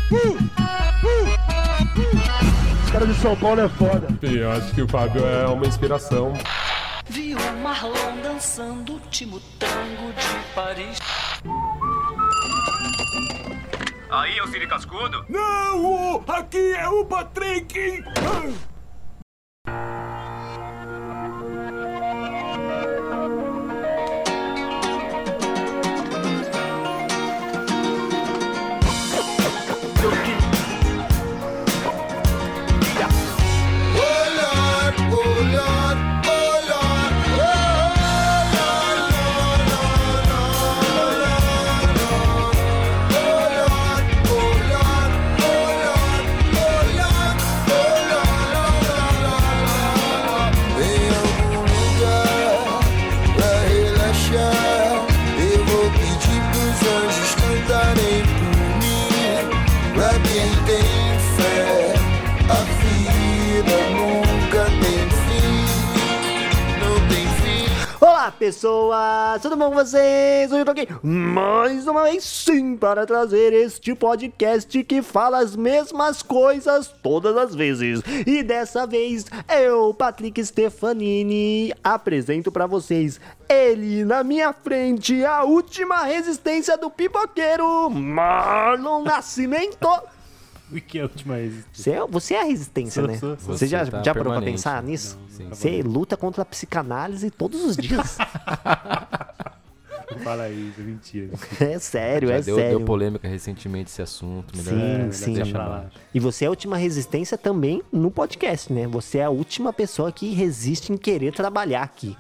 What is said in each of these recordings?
Os caras de São Paulo é foda. Eu acho que o Fábio é uma inspiração. Vi o Marlon dançando o último tango de Paris. Aí é o Siri Cascudo? Não, aqui é o Patrick. Olá pessoas, tudo bom com vocês? Hoje eu tô aqui mais uma vez sim para trazer este podcast que fala as mesmas coisas todas as vezes. E dessa vez eu, Patrick Stefanini, apresento para vocês ele na minha frente, a última resistência do pipoqueiro, Marlon Nascimento. O que é a última resistência? Você é a resistência, né? Você já parou pra pensar nisso? Sim. Você luta contra a psicanálise todos os dias. Não fala isso, é mentira. É sério, Já é sério. Deu polêmica recentemente esse assunto. Melhor Sim. deixar pra lá. E você é a última resistência também no podcast, né? Você é a última pessoa que resiste em querer trabalhar aqui.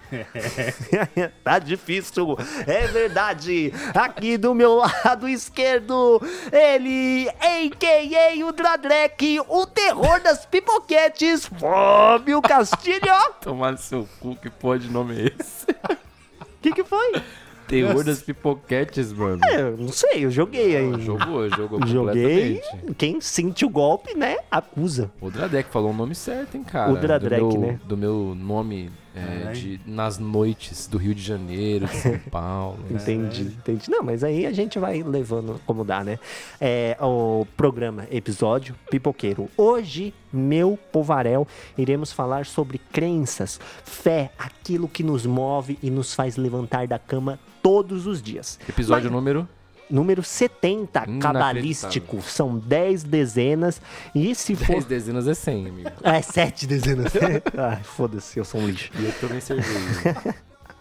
Tá difícil, é verdade. Aqui do meu lado esquerdo, ele, a.k.a. o Dradrek, o terror das pipoquetes, Fábio Castilho. Tomar no seu cu, que porra de nome é esse? Que foi? Terror das pipoquetes, mano. Eu não sei, eu joguei aí. Jogou Joguei. completamente. Quem sente o golpe, né, acusa. O Dradek falou o nome certo, hein, cara. O Dradek, né? Do meu nome nas noites do Rio de Janeiro, de São Paulo. Entendi. Não, mas aí a gente vai levando como dá, né? O programa, episódio Pipoqueiro. Hoje, meu povarel, iremos falar sobre crenças, fé, aquilo que nos move e nos faz levantar da cama todos os dias. Episódio Número 70, cabalístico. São 10 dezenas. E se for... 10 dezenas é 100, amigo. 7 dezenas. Ai, foda-se, eu sou um lixo. E eu também cerveja.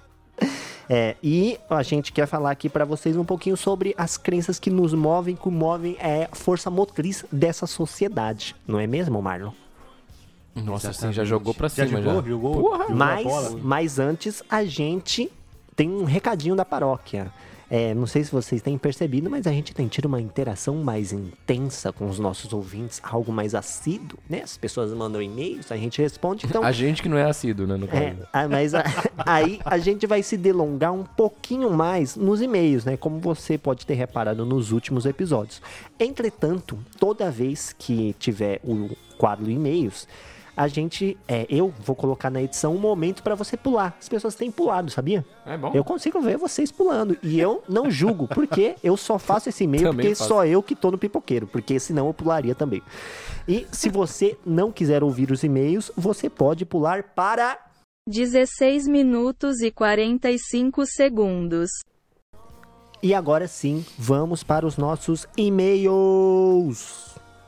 E a gente quer falar aqui pra vocês um pouquinho sobre as crenças que nos movem, que movem a força motriz dessa sociedade. Não é mesmo, Marlon? Nossa, assim, já jogou pra Já cima, jogou? Porra, Jogou a bola? Mas antes a gente tem um recadinho da paróquia. Não sei se vocês têm percebido, mas a gente tem tido uma interação mais intensa com os nossos ouvintes, algo mais assíduo, né? As pessoas mandam e-mails, a gente responde, então... A gente que não é assíduo, né, no caso. Mas aí a gente vai se delongar um pouquinho mais nos e-mails, né? Como você pode ter reparado nos últimos episódios. Entretanto, toda vez que tiver o quadro e-mails, eu vou colocar na edição um momento pra você pular. As pessoas têm pulado, sabia? É bom. Eu consigo ver vocês pulando. E eu não julgo, porque eu só faço esse e-mail Também porque faço. só eu que tô no pipoqueiro. Porque senão eu pularia também. E se você não quiser ouvir os e-mails, você pode pular para... 16 minutos e 45 segundos. E agora sim, vamos para os nossos e-mails.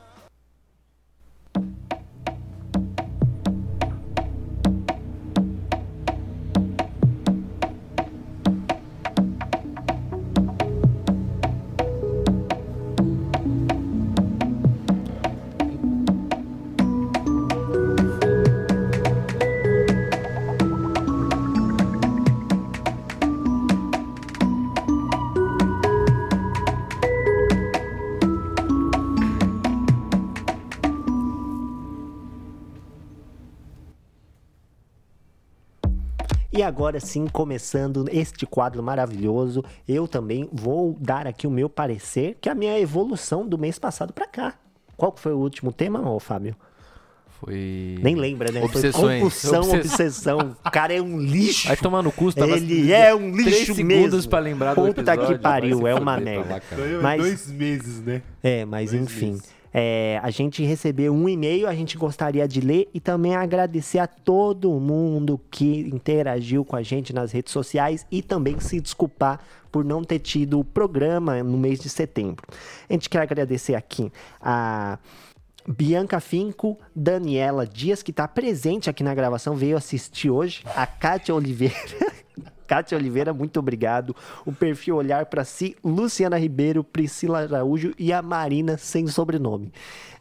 E agora sim, começando este quadro maravilhoso, eu também vou dar aqui o meu parecer, que é a minha evolução do mês passado pra cá. Qual que foi o último tema, ô Fábio? Foi... Nem lembra, né? Obsessões. Foi compulsão, obsessão. O cara é um lixo. Vai tomar no cu, tava Ele é um 3 lixo segundos mesmo. pra lembrar do Puta episódio. que pariu, vai é se uma fuder pra merda. lá, cara. Ganhou Mas- 2 meses, né? Mas 2 enfim. meses. A gente recebeu um e-mail, a gente gostaria de ler e também agradecer a todo mundo que interagiu com a gente nas redes sociais e também se desculpar por não ter tido o programa no mês de setembro. A gente quer agradecer aqui a Bianca Finco, Daniela Dias, que está presente aqui na gravação, veio assistir hoje, a Kátia Oliveira. Kátia Oliveira, muito obrigado. O perfil Olhar Pra Si, Luciana Ribeiro, Priscila Araújo e a Marina sem sobrenome.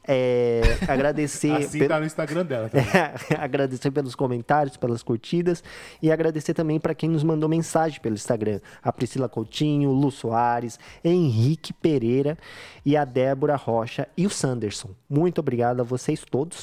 Agradecer... Assim tá no Instagram dela também. Agradecer pelos comentários, pelas curtidas e agradecer também para quem nos mandou mensagem pelo Instagram. A Priscila Coutinho, Lu Soares, Henrique Pereira e a Débora Rocha e o Sanderson. Muito obrigado a vocês todos.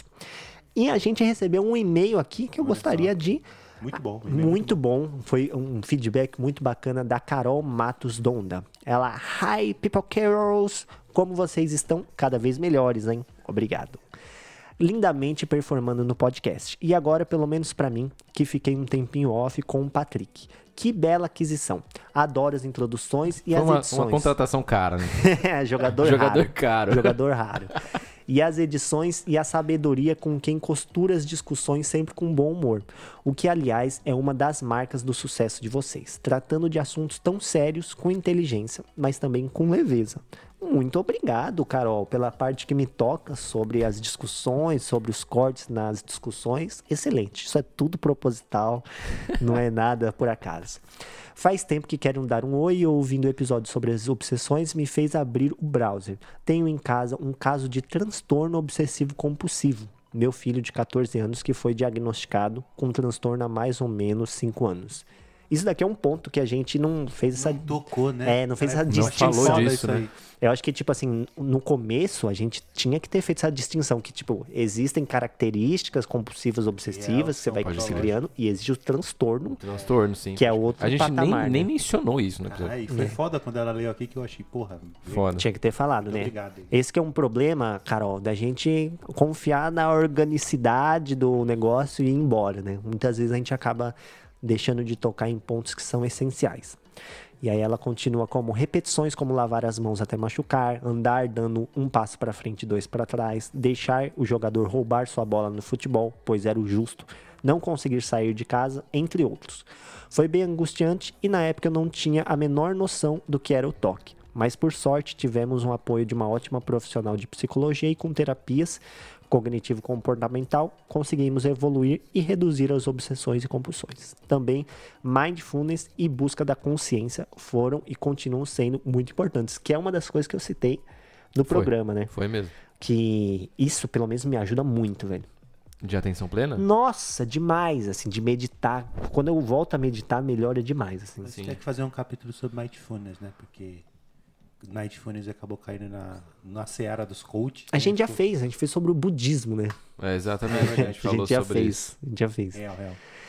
E a gente recebeu um e-mail aqui que eu gostaria de... Muito bom. Muito bom. Foi um feedback muito bacana da Carol Matos Donda. Ela, hi, people carols. Como vocês estão? Cada vez melhores, hein? Obrigado. Lindamente performando no podcast. E agora, pelo menos pra mim, que fiquei um tempinho off com o Patrick. Que bela aquisição. Adoro as introduções e Foi as edições. uma contratação cara, né? Jogador Jogador caro. Jogador raro. E as edições e a sabedoria com quem costura as discussões sempre com bom humor. O que, aliás, é uma das marcas do sucesso de vocês. Tratando de assuntos tão sérios com inteligência, mas também com leveza. Muito obrigado, Carol, pela parte que me toca sobre as discussões, sobre os cortes nas discussões. Excelente. Isso é tudo proposital, não é nada por acaso. Faz tempo que quero dar um oi e ouvindo o episódio sobre as obsessões me fez abrir o browser. Tenho em casa um caso de transtorno obsessivo compulsivo. Meu filho de 14 anos que foi diagnosticado com transtorno há mais ou menos 5 anos. Isso daqui é um ponto que a gente não fez essa... Não tocou, né? Não fez essa Não distinção. falou disso, né? Eu acho que, tipo assim, no começo a gente tinha que ter feito essa distinção, que, tipo, existem características compulsivas obsessivas que você vai se criando e existe o transtorno, Transtorno, sim. que é outro A gente patamar, nem né? mencionou isso no episódio. E foi foda quando ela leu aqui que eu achei, porra. Foda. Tinha que ter falado, né? Obrigado. Esse que é um problema, Carol, da gente confiar na organicidade do negócio e ir embora, né? Muitas vezes a gente acaba deixando de tocar em pontos que são essenciais. E aí ela continua como repetições como lavar as mãos até machucar, andar dando um passo para frente e 2 para trás, deixar o jogador roubar sua bola no futebol, pois era o justo, não conseguir sair de casa, entre outros. Foi bem angustiante e na época eu não tinha a menor noção do que era o toque. Mas por sorte tivemos um apoio de uma ótima profissional de psicologia e com terapias cognitivo-comportamental, conseguimos evoluir e reduzir as obsessões e compulsões. Também, mindfulness e busca da consciência foram e continuam sendo muito importantes, que é uma das coisas que eu citei no programa, né? Foi mesmo. Que isso, pelo menos, me ajuda muito, velho. De atenção plena? Nossa, demais, assim, de meditar. Quando eu volto a meditar, melhora demais, assim. A gente tem que fazer um capítulo sobre mindfulness, né? Porque mindfulness acabou caindo na seara dos coaches. A gente já fez, a gente fez sobre o budismo, né? Exatamente, a gente falou sobre isso. A gente já fez. Real.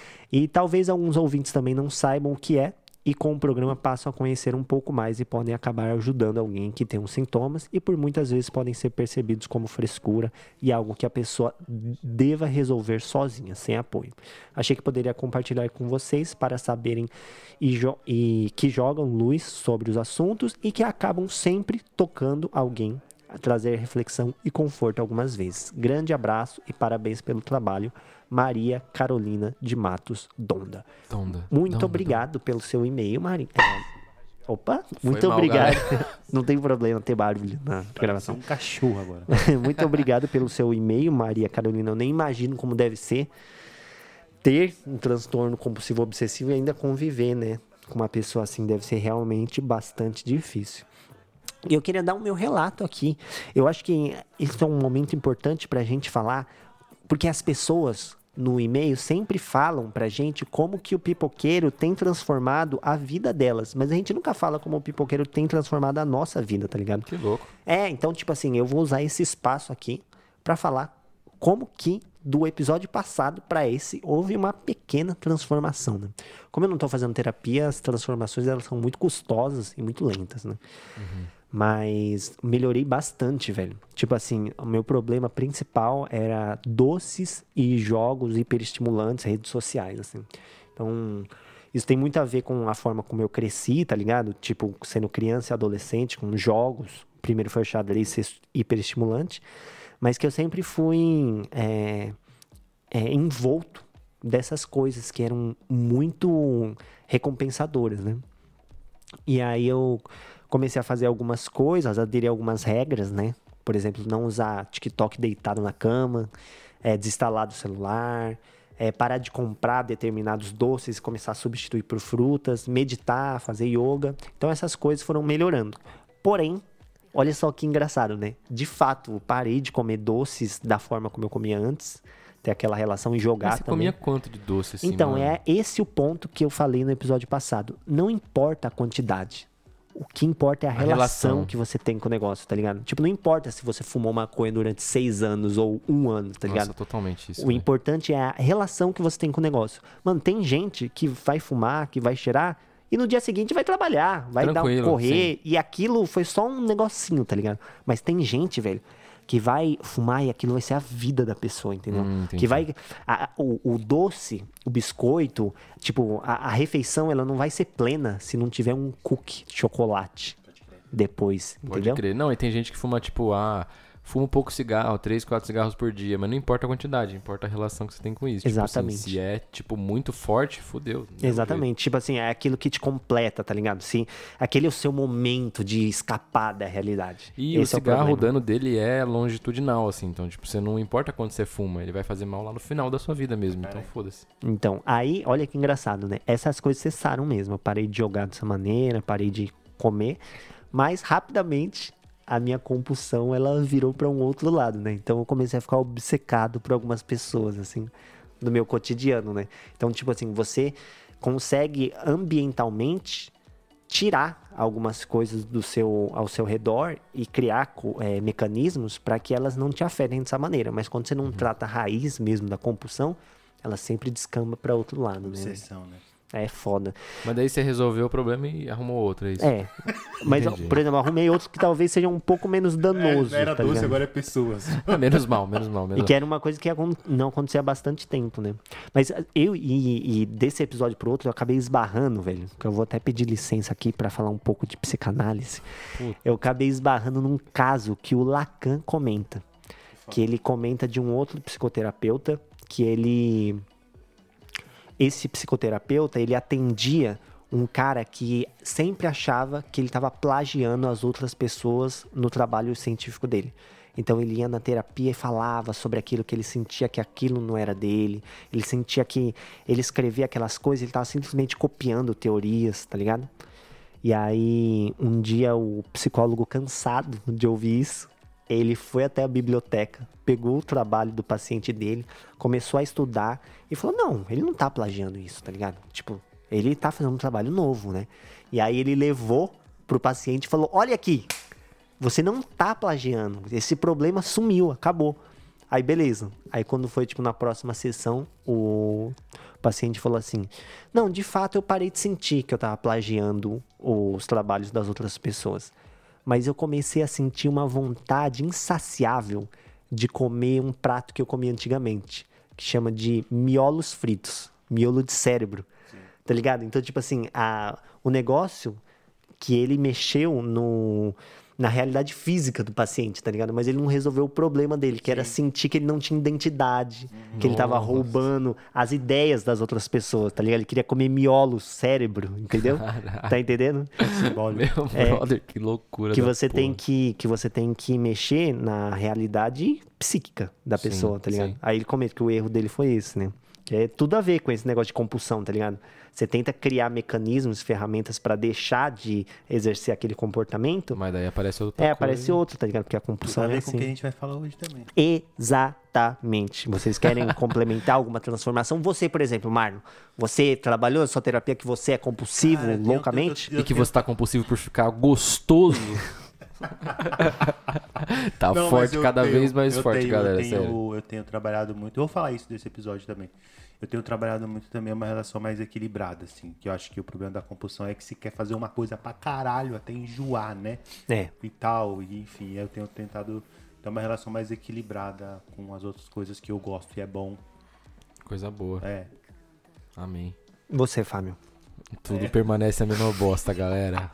E talvez alguns ouvintes também não saibam o que é, e com o programa passam a conhecer um pouco mais e podem acabar ajudando alguém que tem uns sintomas e por muitas vezes podem ser percebidos como frescura e algo que a pessoa deva resolver sozinha, sem apoio. Achei que poderia compartilhar com vocês para saberem e que jogam luz sobre os assuntos e que acabam sempre tocando alguém a trazer reflexão e conforto algumas vezes. Grande abraço e parabéns pelo trabalho. Maria Carolina de Matos Donda. Muito obrigado pelo seu e-mail, Maria. Opa, muito obrigado. Não tem problema ter barulho na gravação. Um cachorro agora. Muito obrigado pelo seu e-mail, Maria Carolina. Eu nem imagino como deve ser ter um transtorno compulsivo obsessivo e ainda conviver, né? Com uma pessoa assim deve ser realmente bastante difícil. E eu queria dar o meu relato aqui. Eu acho que isso é um momento importante pra gente falar, porque as pessoas no e-mail sempre falam pra gente como que o pipoqueiro tem transformado a vida delas. Mas a gente nunca fala como o pipoqueiro tem transformado a nossa vida, tá ligado? Que louco. Então, tipo assim, eu vou usar esse espaço aqui pra falar como que do episódio passado pra esse houve uma pequena transformação, né? Como eu não tô fazendo terapia, as transformações elas são muito custosas e muito lentas, né? Mas melhorei bastante, velho. Tipo assim, o meu problema principal era doces e jogos hiperestimulantes, redes sociais, assim. Então, isso tem muito a ver com a forma como eu cresci, tá ligado? Tipo, sendo criança e adolescente, com jogos. Primeiro foi o xadrez ser hiperestimulante. Mas que eu sempre fui envolto dessas coisas que eram muito recompensadoras, né? E aí eu comecei a fazer algumas coisas, aderir a algumas regras, né? Por exemplo, não usar TikTok deitado na cama, desinstalar do celular, parar de comprar determinados doces e começar a substituir por frutas, meditar, fazer yoga. Então essas coisas foram melhorando. Porém, olha só que engraçado, né? De fato, eu parei de comer doces da forma como eu comia antes, ter aquela relação e jogar Mas você também. comia quanto de doce assim? Então, mano? é esse o ponto que eu falei no episódio passado. Não importa a quantidade. O que importa é a relação que você tem com o negócio, tá ligado? Tipo, não importa se você fumou maconha durante 6 anos ou 1 ano, tá ligado? Nossa, totalmente isso. O importante é a relação que você tem com o negócio. Mano, tem gente que vai fumar, que vai cheirar, e no dia seguinte vai trabalhar, vai correr, e aquilo foi só um negocinho, tá ligado? Mas tem gente, velho, que vai fumar e aquilo vai ser a vida da pessoa, entendeu? Que vai... O doce, o biscoito, tipo, a refeição, ela não vai ser plena se não tiver um cookie de chocolate depois, Pode entendeu? crer. Não, e tem gente que fuma, tipo, fuma um pouco cigarro, 3, 4 cigarros por dia, mas não importa a quantidade, importa a relação que você tem com isso. Exatamente. Tipo assim, se é, tipo, muito forte, fudeu. Exatamente. Tipo assim, é aquilo que te completa, tá ligado? Sim, aquele é o seu momento de escapar da realidade. E Esse o cigarro, é o dano dele é longitudinal, assim. Então, tipo, você não importa quando você fuma, ele vai fazer mal lá no final da sua vida mesmo. Então, foda-se. Então, aí, olha que engraçado, né? Essas coisas cessaram mesmo. Eu parei de jogar dessa maneira, parei de comer, mas rapidamente a minha compulsão, ela virou para um outro lado, né? Então eu comecei a ficar obcecado por algumas pessoas, assim, no meu cotidiano, né? Então, tipo assim, você consegue ambientalmente tirar algumas coisas ao seu redor e criar mecanismos para que elas não te afetem dessa maneira. Mas quando você não trata a raiz mesmo da compulsão, ela sempre descamba para outro lado, né? Obsessão, né? É foda. Mas daí você resolveu o problema e arrumou outro, é isso? Mas, Entendi. por exemplo, eu arrumei outros que talvez sejam um pouco menos danosos. Era tá doce, ligado? agora é pessoas. Menos mal. E que era uma coisa que não acontecia há bastante tempo, né? Mas eu, e desse episódio pro outro, eu acabei esbarrando, velho. Que eu vou até pedir licença aqui pra falar um pouco de psicanálise. Eu acabei esbarrando num caso que o Lacan comenta. Que ele comenta de um outro psicoterapeuta que esse psicoterapeuta, ele atendia um cara que sempre achava que ele estava plagiando as outras pessoas no trabalho científico dele. Então ele ia na terapia e falava sobre aquilo que ele sentia que aquilo não era dele. Ele sentia que ele escrevia aquelas coisas, ele estava simplesmente copiando teorias, tá ligado? E aí, um dia, o psicólogo, cansado de ouvir isso, ele foi até a biblioteca, pegou o trabalho do paciente dele, começou a estudar e falou, não, ele não tá plagiando isso, tá ligado? Tipo, ele tá fazendo um trabalho novo, né? E aí ele levou pro paciente e falou, olha aqui, você não tá plagiando, esse problema sumiu, acabou. Aí beleza, aí quando foi tipo na próxima sessão, o paciente falou assim, não, de fato eu parei de sentir que eu tava plagiando os trabalhos das outras pessoas. Mas eu comecei a sentir uma vontade insaciável de comer um prato que eu comia antigamente, que chama de miolos fritos, miolo de cérebro, tá ligado? Então, tipo assim, o negócio que ele mexeu na realidade física do paciente, tá ligado? Mas ele não resolveu o problema dele, que era sentir que ele não tinha identidade, que ele tava roubando as ideias das outras pessoas, tá ligado? Ele queria comer miolo, cérebro, entendeu? Caraca. Tá entendendo? Meu brother, que loucura. Que você tem que mexer na realidade psíquica da pessoa, tá ligado? sim. Aí ele comenta que o erro dele foi esse, né? Que é tudo a ver com esse negócio de compulsão, tá ligado? Você tenta criar mecanismos, ferramentas pra deixar de exercer aquele comportamento. Mas daí aparece outra coisa. Aparece outro, tá ligado? Porque a compulsão Tem a é ver com o que a assim. gente vai falar hoje também. Exatamente. Vocês querem complementar alguma transformação? Você, por exemplo, Marlon, você trabalhou na sua terapia que você é compulsivo Cara, loucamente? E que você tá compulsivo por ficar gostoso. Tá Não, mas forte, eu cada tenho- vez mais eu forte, tenho- galera, eu sério. tenho, eu tenho trabalhado muito. Eu vou falar isso desse episódio também. Eu tenho trabalhado muito também uma relação mais equilibrada, assim. Que eu acho que o problema da compulsão é que se quer fazer uma coisa pra caralho, até enjoar, né? É. E tal, e enfim. Eu tenho tentado ter uma relação mais equilibrada com as outras coisas que eu gosto e é bom. Coisa boa. É. Amém. Você, Fábio. Tudo permanece a mesma bosta, galera.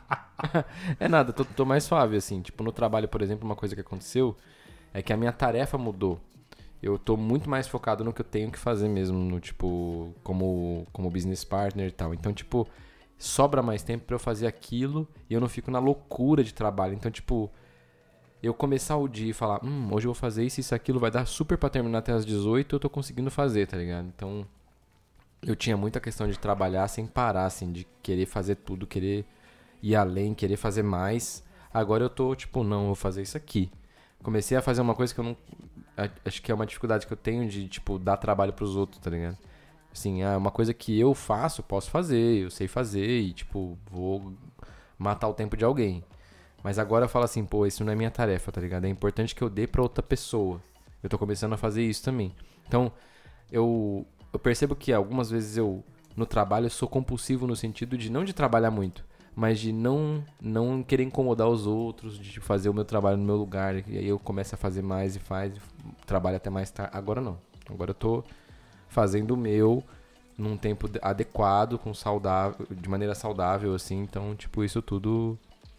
É nada, tô mais suave, assim. Tipo, no trabalho, por exemplo, uma coisa que aconteceu é que a minha tarefa mudou. Eu tô muito mais focado no que eu tenho que fazer mesmo, no tipo, como business partner e tal. Então, tipo, sobra mais tempo pra eu fazer aquilo e eu não fico na loucura de trabalho. Então, tipo, eu começar o dia e falar, hoje eu vou fazer isso, aquilo, vai dar super pra terminar até as 18, eu tô conseguindo fazer, tá ligado? Então, eu tinha muita questão de trabalhar sem parar, assim, de querer fazer tudo, querer ir além, querer fazer mais. Agora eu tô, tipo, não, eu vou fazer isso aqui. Comecei a fazer uma coisa que eu não... Acho que é uma dificuldade que eu tenho de, tipo, dar trabalho pros outros, tá ligado? Assim, é uma coisa que eu faço, posso fazer, eu sei fazer e, tipo, vou matar o tempo de alguém. Mas agora eu falo assim, pô, isso não é minha tarefa, tá ligado? É importante que eu dê pra outra pessoa. Eu tô começando a fazer isso também. Então, eu percebo que algumas vezes no trabalho, eu sou compulsivo no sentido de não de trabalhar muito, mas de não querer incomodar os outros, de fazer o meu trabalho no meu lugar. E aí eu começo a fazer mais e trabalho até mais tarde. Agora não. Agora eu tô fazendo o meu num tempo adequado, de maneira saudável, assim. Então, tipo, isso tudo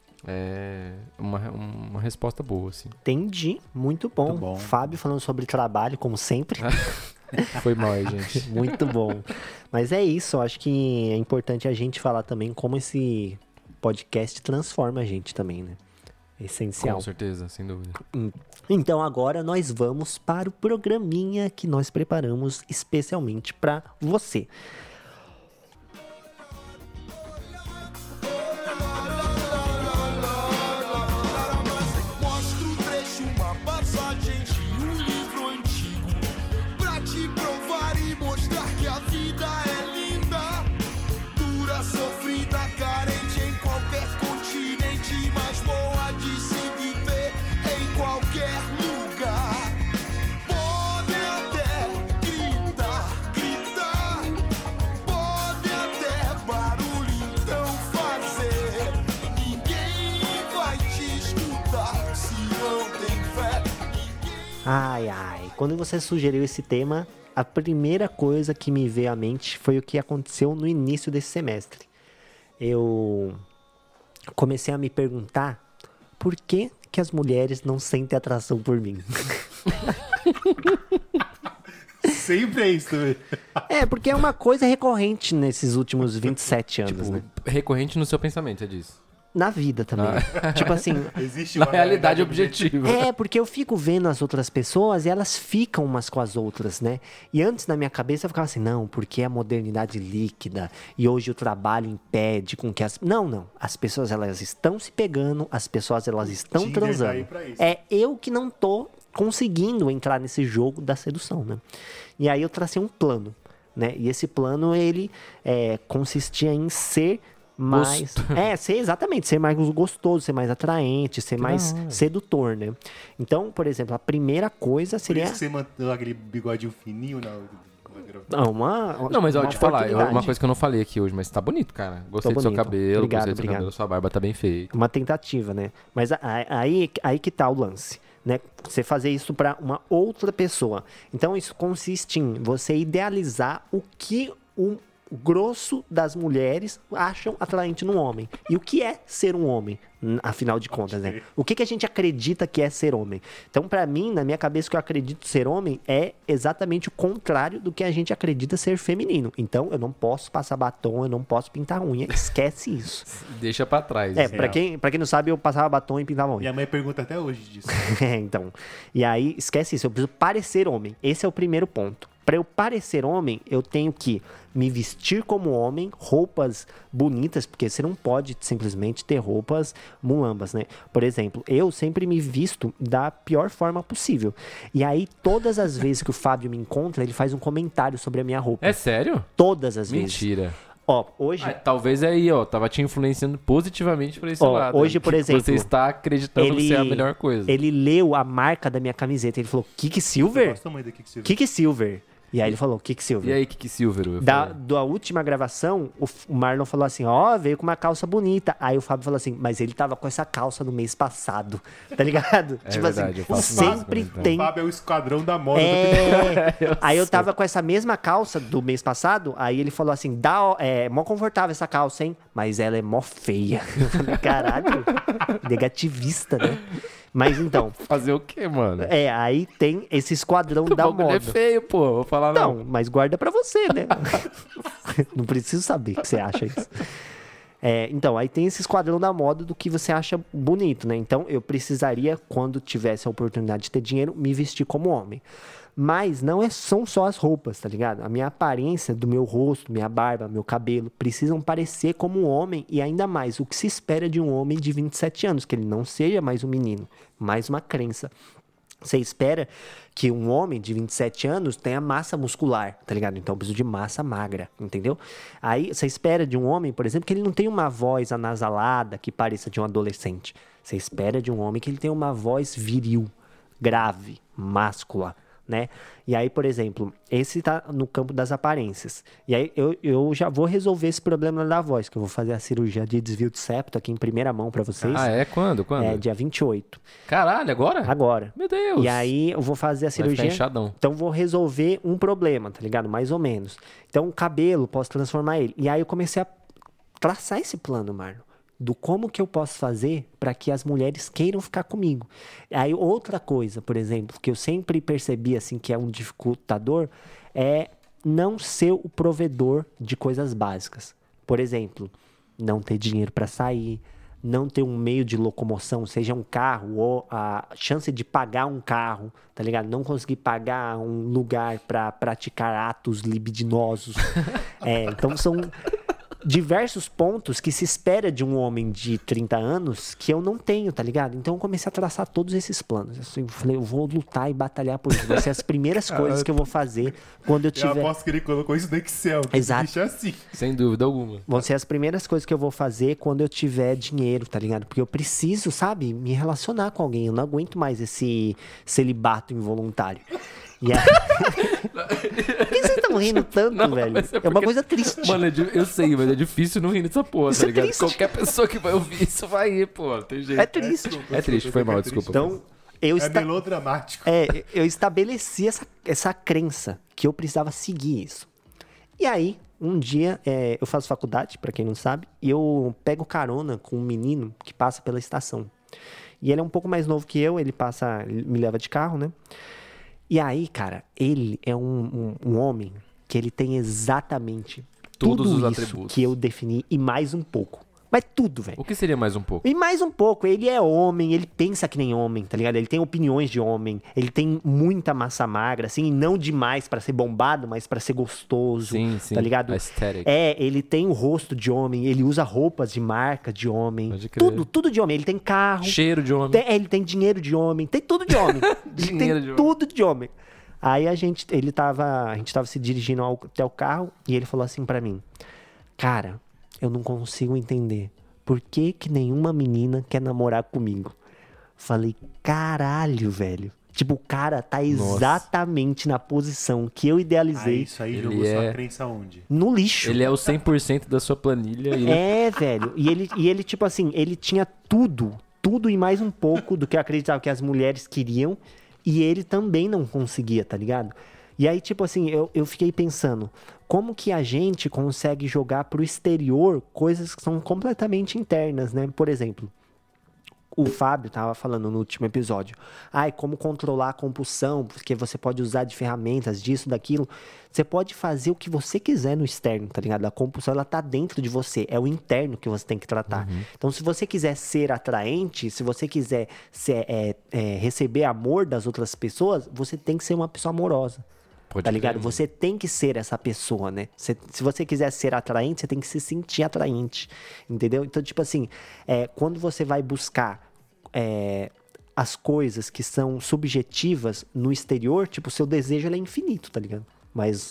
é uma resposta boa, assim. Entendi. Muito bom. Muito bom. Fábio falando sobre trabalho, como sempre. Foi mal aí, gente. Muito bom. Mas é isso, eu acho que é importante a gente falar também como esse podcast transforma a gente também, né? É essencial. Com certeza, sem dúvida. Então agora nós vamos para o programinha que nós preparamos especialmente para você. Mostra um trecho, uma passagem de um livro antigo, pra te provar e mostrar que a vida é linda, dura, sofrida, carente em qualquer continente, mas boa de se viver em qualquer lugar. Pode até gritar, pode até barulho então fazer, ninguém vai te escutar se não tem fé. Ai, quando você sugeriu esse tema, a primeira coisa que me veio à mente foi o que aconteceu no início desse semestre. Eu comecei a me perguntar por que as mulheres não sentem atração por mim. Sempre é isso também. É, porque é uma coisa recorrente nesses últimos 27 anos, né? Recorrente no seu pensamento, você diz. Na vida também. Tipo assim, Existe Na uma realidade objetiva. é, porque eu fico vendo as outras pessoas e elas ficam umas com as outras, né? E antes na minha cabeça eu ficava assim, não, porque a modernidade líquida e hoje o trabalho impede com que as... Não. As pessoas, elas estão se pegando, as pessoas, elas estão Tinder tá aí transando. pra isso. É eu que não tô conseguindo entrar nesse jogo da sedução, né? E aí eu tracei um plano, né? E esse plano, ele consistia em ser mais... ser mais gostoso, ser mais atraente, ser mais sedutor, né? Então, por exemplo, a primeira coisa Por seria... isso que você manteve aquele bigodinho fininho na Não, mas ó, uma te falar, oportunidade. uma coisa que eu não falei aqui hoje, mas tá bonito, cara. Gostei Tô do seu bonito. cabelo, Obrigado, gostei do seu obrigado. cabelo, sua barba tá bem feita. Uma tentativa, né? Mas aí que tá o lance, né? Você fazer isso para uma outra pessoa. Então isso consiste em você idealizar o que o grosso das mulheres acham atraente no homem. E o que é ser um homem, afinal de contas, né? O que a gente acredita que é ser homem? Então, pra mim, na minha cabeça, o que eu acredito ser homem é exatamente o contrário do que a gente acredita ser feminino. Então, eu não posso passar batom, eu não posso pintar unha. Esquece isso. Deixa pra trás. É, pra quem não sabe, eu passava batom e pintava unha. Minha mãe pergunta até hoje disso. Então. E aí, esquece isso. Eu preciso parecer homem. Esse é o primeiro ponto. Para eu parecer homem, eu tenho que me vestir como homem, roupas bonitas, porque você não pode simplesmente ter roupas mulambas, né? Por exemplo, eu sempre me visto da pior forma possível. E aí, todas as vezes que o Fábio me encontra, ele faz um comentário sobre a minha roupa. É sério? Todas as vezes. Mentira. Ó, hoje... Talvez aí, ó, tava te influenciando positivamente pra esse lado. Hoje, né? por exemplo... Você está acreditando que você é a melhor coisa. Ele leu a marca da minha camiseta. Ele falou, Eu Quicksilver? gosto muito da Quicksilver. Quicksilver. E aí ele falou, Quicksilver. E aí, Quicksilver? Da última gravação, o Marlon falou assim, veio com uma calça bonita. Aí o Fábio falou assim, mas ele tava com essa calça no mês passado, tá ligado? É verdade, eu faço sempre isso, tem... O Fábio é o esquadrão da moda. Aí eu tava com essa mesma calça do mês passado, aí ele falou assim, é mó confortável essa calça, hein? Mas ela é mó feia. Eu falei, caralho, negativista, né? Mas então... Fazer o quê, mano? Aí tem esse esquadrão da moda. É feio, pô. Vou falar não. Não, mas guarda pra você, né? Não preciso saber o que você acha isso. Então, aí tem esse esquadrão da moda do que você acha bonito, né? Então, eu precisaria, quando tivesse a oportunidade de ter dinheiro, me vestir como homem. Mas não são só as roupas, tá ligado? A minha aparência, do meu rosto, minha barba, meu cabelo, precisam parecer como um homem e ainda mais o que se espera de um homem de 27 anos, que ele não seja mais um menino, mais uma crença. Você espera que um homem de 27 anos tenha massa muscular, tá ligado? Então eu preciso de massa magra, entendeu? Aí você espera de um homem, por exemplo, que ele não tenha uma voz anasalada que pareça de um adolescente. Você espera de um homem que ele tenha uma voz viril, grave, máscula, né? E aí, por exemplo, esse tá no campo das aparências. E aí eu já vou resolver esse problema da voz, que eu vou fazer a cirurgia de desvio de septo aqui em primeira mão pra vocês. Ah, é? Quando? Dia 28. Caralho, agora? Agora. Meu Deus. E aí eu vou fazer a cirurgia. Vai ficar inchadão. Então vou resolver um problema, tá ligado? Mais ou menos. Então o cabelo, posso transformar ele. E aí eu comecei a traçar esse plano, Marlon, do como que eu posso fazer para que as mulheres queiram ficar comigo. Aí outra coisa, por exemplo, que eu sempre percebi assim que é um dificultador, é não ser o provedor de coisas básicas. Por exemplo, não ter dinheiro para sair, não ter um meio de locomoção, seja um carro ou a chance de pagar um carro, tá ligado? Não conseguir pagar um lugar para praticar atos libidinosos. Então são diversos pontos que se espera de um homem de 30 anos que eu não tenho, tá ligado? Então eu comecei a traçar todos esses planos. Assim, eu falei, eu vou lutar e batalhar por isso. Vai ser as primeiras coisas que eu vou fazer quando eu tiver... Eu aposto que ele colocou isso no Excel. Exato. Deixa assim. Sem dúvida alguma. Vão ser as primeiras coisas que eu vou fazer quando eu tiver dinheiro, tá ligado? Porque eu preciso, sabe, me relacionar com alguém. Eu não aguento mais esse celibato involuntário. E aí... Por que vocês estão rindo tanto, Não, velho? mas é É uma porque- coisa triste. Mano, eu sei, mas é difícil não rir dessa porra, Isso tá é ligado? triste. Qualquer pessoa que vai ouvir isso vai rir, pô. Não tem jeito. É triste. É triste, foi mal, desculpa. Então, eu É melodramático. eu estabeleci essa crença que eu precisava seguir isso. E aí, um dia, eu faço faculdade, pra quem não sabe, e eu pego carona com um menino que passa pela estação. E ele é um pouco mais novo que eu, ele me leva de carro, né? E aí, cara, ele é um homem que ele tem exatamente Todos tudo os isso atributos. que eu defini e mais um pouco. Mas tudo, velho. O que seria mais um pouco? E mais um pouco, ele é homem, ele pensa que nem homem, tá ligado? Ele tem opiniões de homem, ele tem muita massa magra, assim, não demais pra ser bombado, mas pra ser gostoso, Sim, sim. tá ligado? Aesthetic. Ele tem o rosto de homem, ele usa roupas de marca de homem, Pode crer. tudo de homem, ele tem carro, Cheiro de homem. ele tem dinheiro de homem, tem tudo de homem, ele Dinheiro tem de homem. tudo de homem. Aí a gente tava se dirigindo até o carro e ele falou assim pra mim, cara, eu não consigo entender. Por que que nenhuma menina quer namorar comigo? Falei, caralho, velho. Tipo, o cara tá exatamente na posição que eu idealizei Isso aí Ele jogou sua é- crença onde? no lixo. Ele é o 100% da sua planilha. E Velho. E ele, tipo assim, ele tinha tudo e mais um pouco do que eu acreditava que as mulheres queriam. E ele também não conseguia, tá ligado? E aí, tipo assim, eu fiquei pensando, como que a gente consegue jogar pro exterior coisas que são completamente internas, né? Por exemplo, o Fábio tava falando no último episódio. Como controlar a compulsão, porque você pode usar de ferramentas, disso, daquilo. Você pode fazer o que você quiser no externo, tá ligado? A compulsão, ela tá dentro de você. É o interno que você tem que tratar. Então, se você quiser ser atraente, se você quiser receber amor das outras pessoas, você tem que ser uma pessoa amorosa. Pode Tá ligado? crer. Você tem que ser essa pessoa, né? Se você quiser ser atraente, você tem que se sentir atraente. Entendeu? Então, tipo assim, quando você vai buscar as coisas que são subjetivas no exterior, tipo, o seu desejo ele é infinito, tá ligado? Mas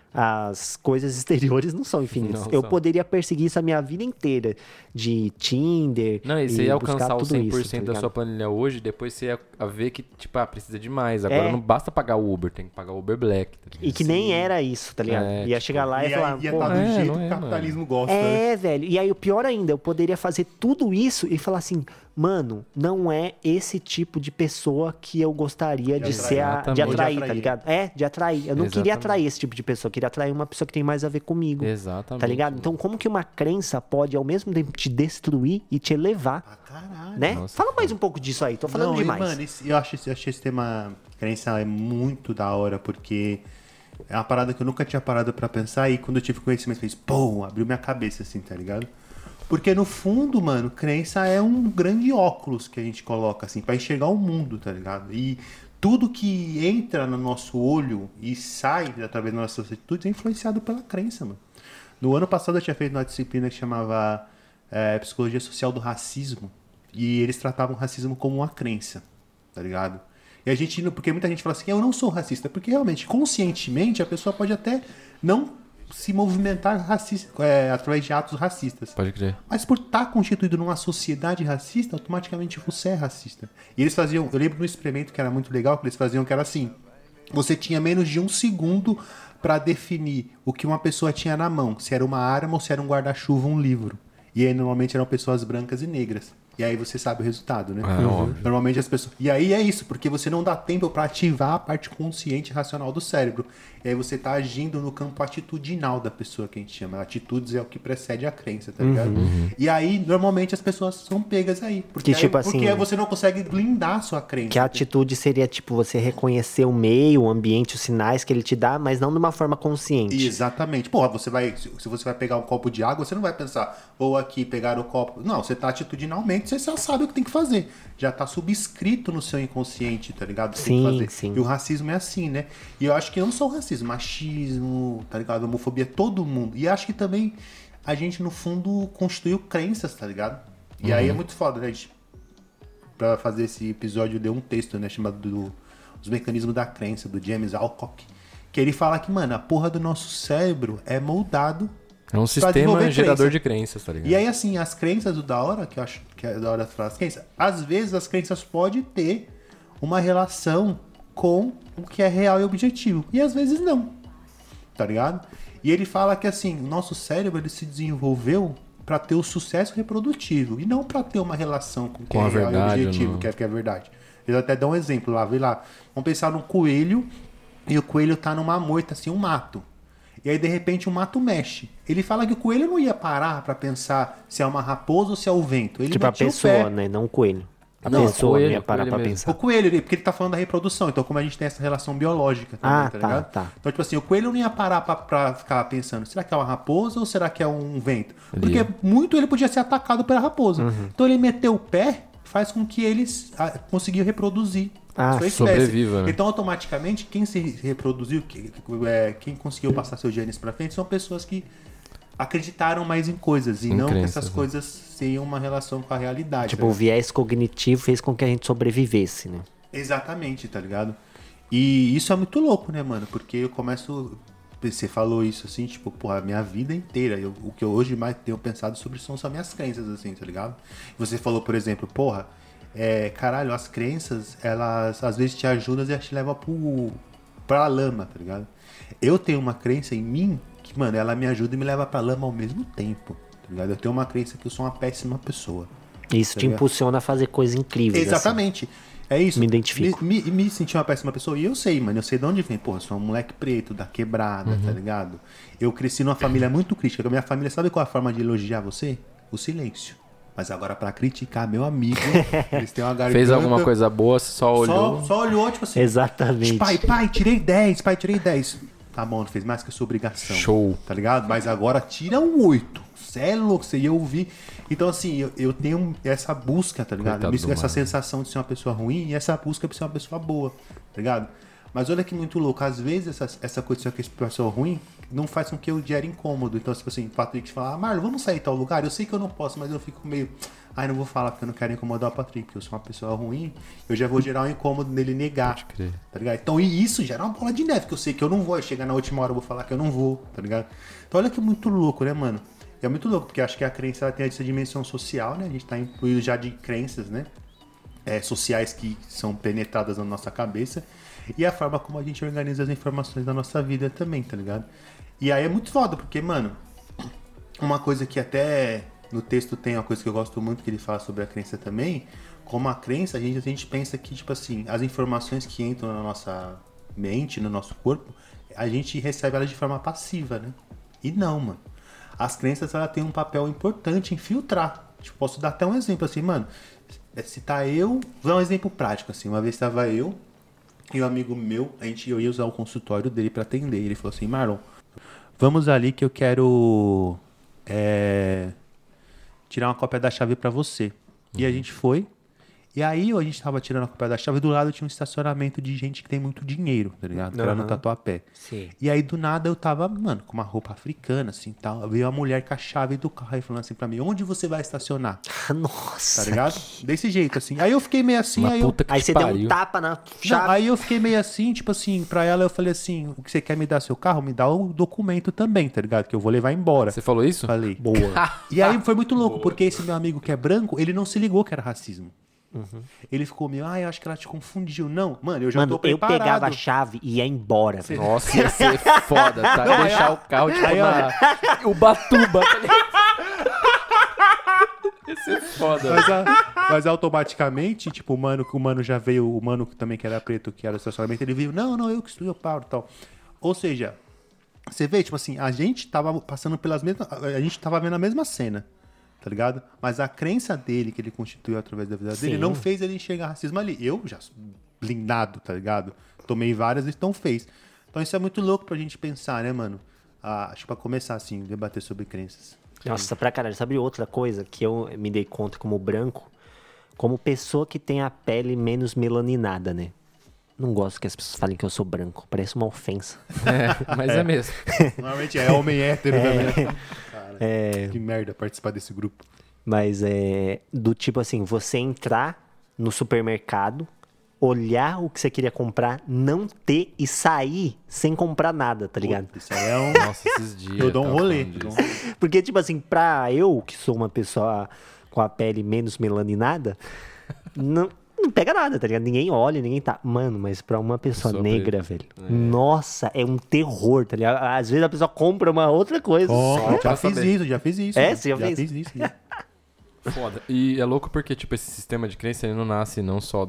as coisas exteriores não são infinitas. Não Eu são. poderia perseguir isso a minha vida inteira. De Tinder. Não, e você ia alcançar o tudo 100% isso, tá da ligado? sua planilha hoje, depois você ia ver que, tipo, precisa de mais. Agora É. não basta pagar o Uber, tem que pagar o Uber Black. Tá ligado? E que nem era isso, tá ligado? É, Ia tipo, chegar lá e E falar, aí ia pô, estar do jeito não que é, o capitalismo gosta, né? é, velho. E aí o pior ainda, eu poderia fazer tudo isso e falar assim, mano, não é esse tipo de pessoa que eu gostaria de ser, de Exatamente. atrair, De tá atrair. ligado? É, de atrair. Eu não queria Exatamente. atrair esse tipo de pessoa, eu queria atrair uma pessoa que tem mais a ver comigo. Exatamente. Tá ligado? Então como que uma crença pode ao mesmo tempo te destruir e te elevar, Ah, caralho. né? Nossa, Fala mais um pouco disso aí, tô falando Não, demais. E, mano, eu achei esse tema crença é muito da hora, porque é uma parada que eu nunca tinha parado pra pensar, e quando eu tive conhecimento, fez, pô, abriu minha cabeça, assim, tá ligado? Porque no fundo, mano, crença é um grande óculos que a gente coloca, assim, pra enxergar o mundo, tá ligado? E tudo que entra no nosso olho e sai através das nossas atitudes é influenciado pela crença, mano. No ano passado eu tinha feito uma disciplina que chamava Psicologia Social do Racismo, e eles tratavam o racismo como uma crença, tá ligado? E a gente, porque muita gente fala assim, eu não sou racista, porque realmente, conscientemente, a pessoa pode até não se movimentar através de atos racistas. Pode crer. Mas por estar constituído numa sociedade racista, automaticamente você é racista. E eles faziam, eu lembro de um experimento que era muito legal, que eles faziam que era assim, você tinha menos de 1 segundo para definir o que uma pessoa tinha na mão, se era uma arma ou se era um guarda-chuva ou um livro. E aí normalmente eram pessoas brancas e negras. E aí você sabe o resultado, né? óbvio. Normalmente as pessoas... E aí é isso, porque você não dá tempo para ativar a parte consciente e racional do cérebro. E aí você tá agindo no campo atitudinal da pessoa, que a gente chama. Atitudes é o que precede a crença, tá ligado? E aí, normalmente, as pessoas são pegas aí. Porque, Que, tipo aí, porque assim, aí você não consegue blindar a sua crença. Que a atitude seria, tipo, você reconhecer o meio, o ambiente, os sinais que ele te dá, mas não de uma forma consciente. Exatamente. Porra, se você vai pegar um copo de água, você não vai pensar, vou aqui pegar o copo. Não, você tá atitudinalmente, você já sabe o que tem que fazer. Já tá subscrito no seu inconsciente, tá ligado? O que tem que fazer. Sim. E o racismo é assim, né? E eu acho que não só o racismo, machismo, tá ligado? Homofobia, todo mundo. E acho que também a gente, no fundo, construiu crenças, tá ligado? E aí é muito foda, né? A gente, pra fazer esse episódio, deu um texto, né? Chamado Os Mecanismos da Crença, do James Alcock. Que ele fala que, mano, a porra do nosso cérebro é moldado. É um pra sistema desenvolver gerador crença. de crenças, tá ligado? E aí, assim, as crenças, o da hora, que eu acho que é da hora falar as crenças, às vezes as crenças podem ter uma relação com o que é real e objetivo. E às vezes não. Tá ligado? E ele fala que, assim, o nosso cérebro, ele se desenvolveu pra ter o sucesso reprodutivo e não pra ter uma relação com o que Com é a real verdade, e objetivo, não. que é a verdade. Ele até dá um exemplo lá, vê lá. Vamos pensar num coelho e o coelho tá numa moita, assim, um mato. E aí, de repente, o mato mexe. Ele fala que o coelho não ia parar pra pensar se é uma raposa ou se é o vento. Ele Tipo, a metia o pessoa, pé. né? Não o coelho. A Não, pessoa coelho, não ia parar coelho pra mesmo. pensar. O coelho, porque ele tá falando da reprodução. Então, como a gente tem essa relação biológica também, Ah, tá tá, ligado? tá. Então, tipo assim, o coelho não ia parar pra ficar pensando, será que é uma raposa ou será que é um vento? Ele Porque ia. muito ele podia ser atacado pela raposa. Então, ele meteu o pé, faz com que eles conseguiam reproduzir Ah, sua espécie. sobreviva, né? Então, automaticamente, quem se reproduziu, quem conseguiu passar seus genes pra frente, são pessoas que acreditaram mais em coisas e Em não que crenças, essas né? coisas tenham uma relação com a realidade. Tipo, tá o ligado? viés cognitivo fez com que a gente sobrevivesse, né? Exatamente, tá ligado? E isso é muito louco, né, mano? Porque eu começo... Você falou isso, assim, tipo, porra, a minha vida inteira. O que eu hoje mais tenho pensado sobre são só minhas crenças, assim, tá ligado? Você falou, por exemplo, porra, caralho, as crenças, elas às vezes te ajudam e te levam pra lama, tá ligado? Eu tenho uma crença em mim que, mano, ela me ajuda e me leva pra lama ao mesmo tempo, tá ligado? Eu tenho uma crença que eu sou uma péssima pessoa. Isso Tá te ligado? impulsiona a fazer coisas incríveis. assim. Exatamente. É isso. Me identifico. Me senti uma péssima pessoa. E eu sei, mano. Eu sei de onde vem. Porra, eu sou um moleque preto, da quebrada, tá ligado? Eu cresci numa família muito crítica. A minha família, sabe qual é a forma de elogiar você? O silêncio. Mas agora, pra criticar meu amigo, eles têm uma garganta... Fez alguma coisa boa, você só olhou. Só olhou, tipo assim... Exatamente. Pai, tirei 10. Pai, tirei 10. Tá bom, não fez mais que a sua obrigação. Show. Tá ligado? Mas agora tira um 8. Você é louco, você ia ouvir. Então, assim, eu tenho essa busca, tá ligado? Coitado do Essa mano. sensação de ser uma pessoa ruim e essa busca de ser uma pessoa boa, tá ligado? Mas olha que muito louco. Às vezes, essa coisa de ser uma pessoa ruim não faz com que eu gere incômodo. Então, tipo assim, o Patrick fala, Marlon, vamos sair em tal lugar? Eu sei que eu não posso, mas eu fico meio... Ai, não vou falar porque eu não quero incomodar o Patrick, porque eu sou uma pessoa ruim, eu já vou gerar um incômodo nele negar, Pode crer. tá ligado? Então, e isso gera uma bola de neve, que eu sei que eu não vou, chegar na última hora eu vou falar que eu não vou, tá ligado? Então, olha que muito louco, né, mano? É muito louco, porque acho que a crença ela tem essa dimensão social, né? A gente tá incluído já de crenças, né? Sociais que são penetradas na nossa cabeça e a forma como a gente organiza as informações da nossa vida também, tá ligado? E aí é muito foda, porque, mano, uma coisa que até no texto tem uma coisa que eu gosto muito que ele fala sobre a crença também, como a crença, a gente pensa que, tipo assim, as informações que entram na nossa mente, no nosso corpo, a gente recebe elas de forma passiva, né? E não, mano. As crenças, ela tem um papel importante em filtrar. Tipo, posso dar até um exemplo assim, mano. Se tá eu... Vou dar um exemplo prático, assim. Uma vez estava eu e um amigo meu, eu ia usar o consultório dele pra atender. Ele falou assim, Marlon, vamos ali que eu quero tirar uma cópia da chave pra você. E a gente foi. E aí a gente tava tirando a cópia da chave e do lado tinha um estacionamento de gente que tem muito dinheiro, tá ligado? Que era no Tatuapé. Sim. E aí do nada eu tava, mano, com uma roupa africana, assim, tal. Veio a mulher com a chave do carro e falando assim pra mim, onde você vai estacionar? Nossa. Tá ligado? Desse jeito, assim. Aí eu fiquei meio assim, Uma aí eu... puta que Aí te você deu pariu. um tapa na Não, chave. aí eu fiquei meio assim, tipo assim, pra ela eu falei assim, o que você quer me dar seu carro? Me dá o documento também, tá ligado? Que eu vou levar embora. Você falou isso? Falei. Boa. E aí foi muito louco, porque esse meu amigo que é branco, ele não se ligou que era racismo. Ele ficou meio, eu acho que ela te confundiu. Não, mano, eu já Mano, tô eu preparado. pegava a chave e ia embora. velho. Nossa, ia ser foda, tá? Deixar o carro, tipo, na... Ubatuba, tá ligado? Ia ser foda. Mas automaticamente, tipo, o mano já veio, o mano também que era preto, que era o estacionamento, ele veio, não, eu que estou, eu paro e tal. Ou seja, você vê, tipo assim, a gente tava passando pelas mesmas, a gente tava vendo a mesma cena, tá ligado? Mas a crença dele, que ele constituiu através da vida dele, Sim. não fez ele enxergar racismo ali. Eu já, blindado, tá ligado? Tomei várias e não fez. Então isso é muito louco pra gente pensar, né, mano? Acho que pra começar, assim, debater sobre crenças. Nossa, pra caralho. Sabe outra coisa que eu me dei conta como branco? Como pessoa que tem a pele menos melaninada, né? Não gosto que as pessoas falem que eu sou branco. Parece uma ofensa. Mas é mesmo. Normalmente é homem hétero também. Cara, que merda participar desse grupo. Mas do tipo assim, você entrar no supermercado, olhar o que você queria comprar, não ter e sair sem comprar nada, tá ligado? Isso aí é um... Nossa, esses dias. Eu dou um tava rolê. falando disso. Porque, tipo assim, pra eu, que sou uma pessoa com a pele menos melaninada, não pega nada, tá ligado? Ninguém olha, ninguém tá... Mano, mas pra uma pessoa Pessoa negra, velho, nossa, é um terror, tá ligado? Às vezes a pessoa compra uma outra coisa. Só, pra já fiz isso. É, você já fez? fiz isso. Foda. E é louco porque, tipo, esse sistema de crença, ele não nasce não só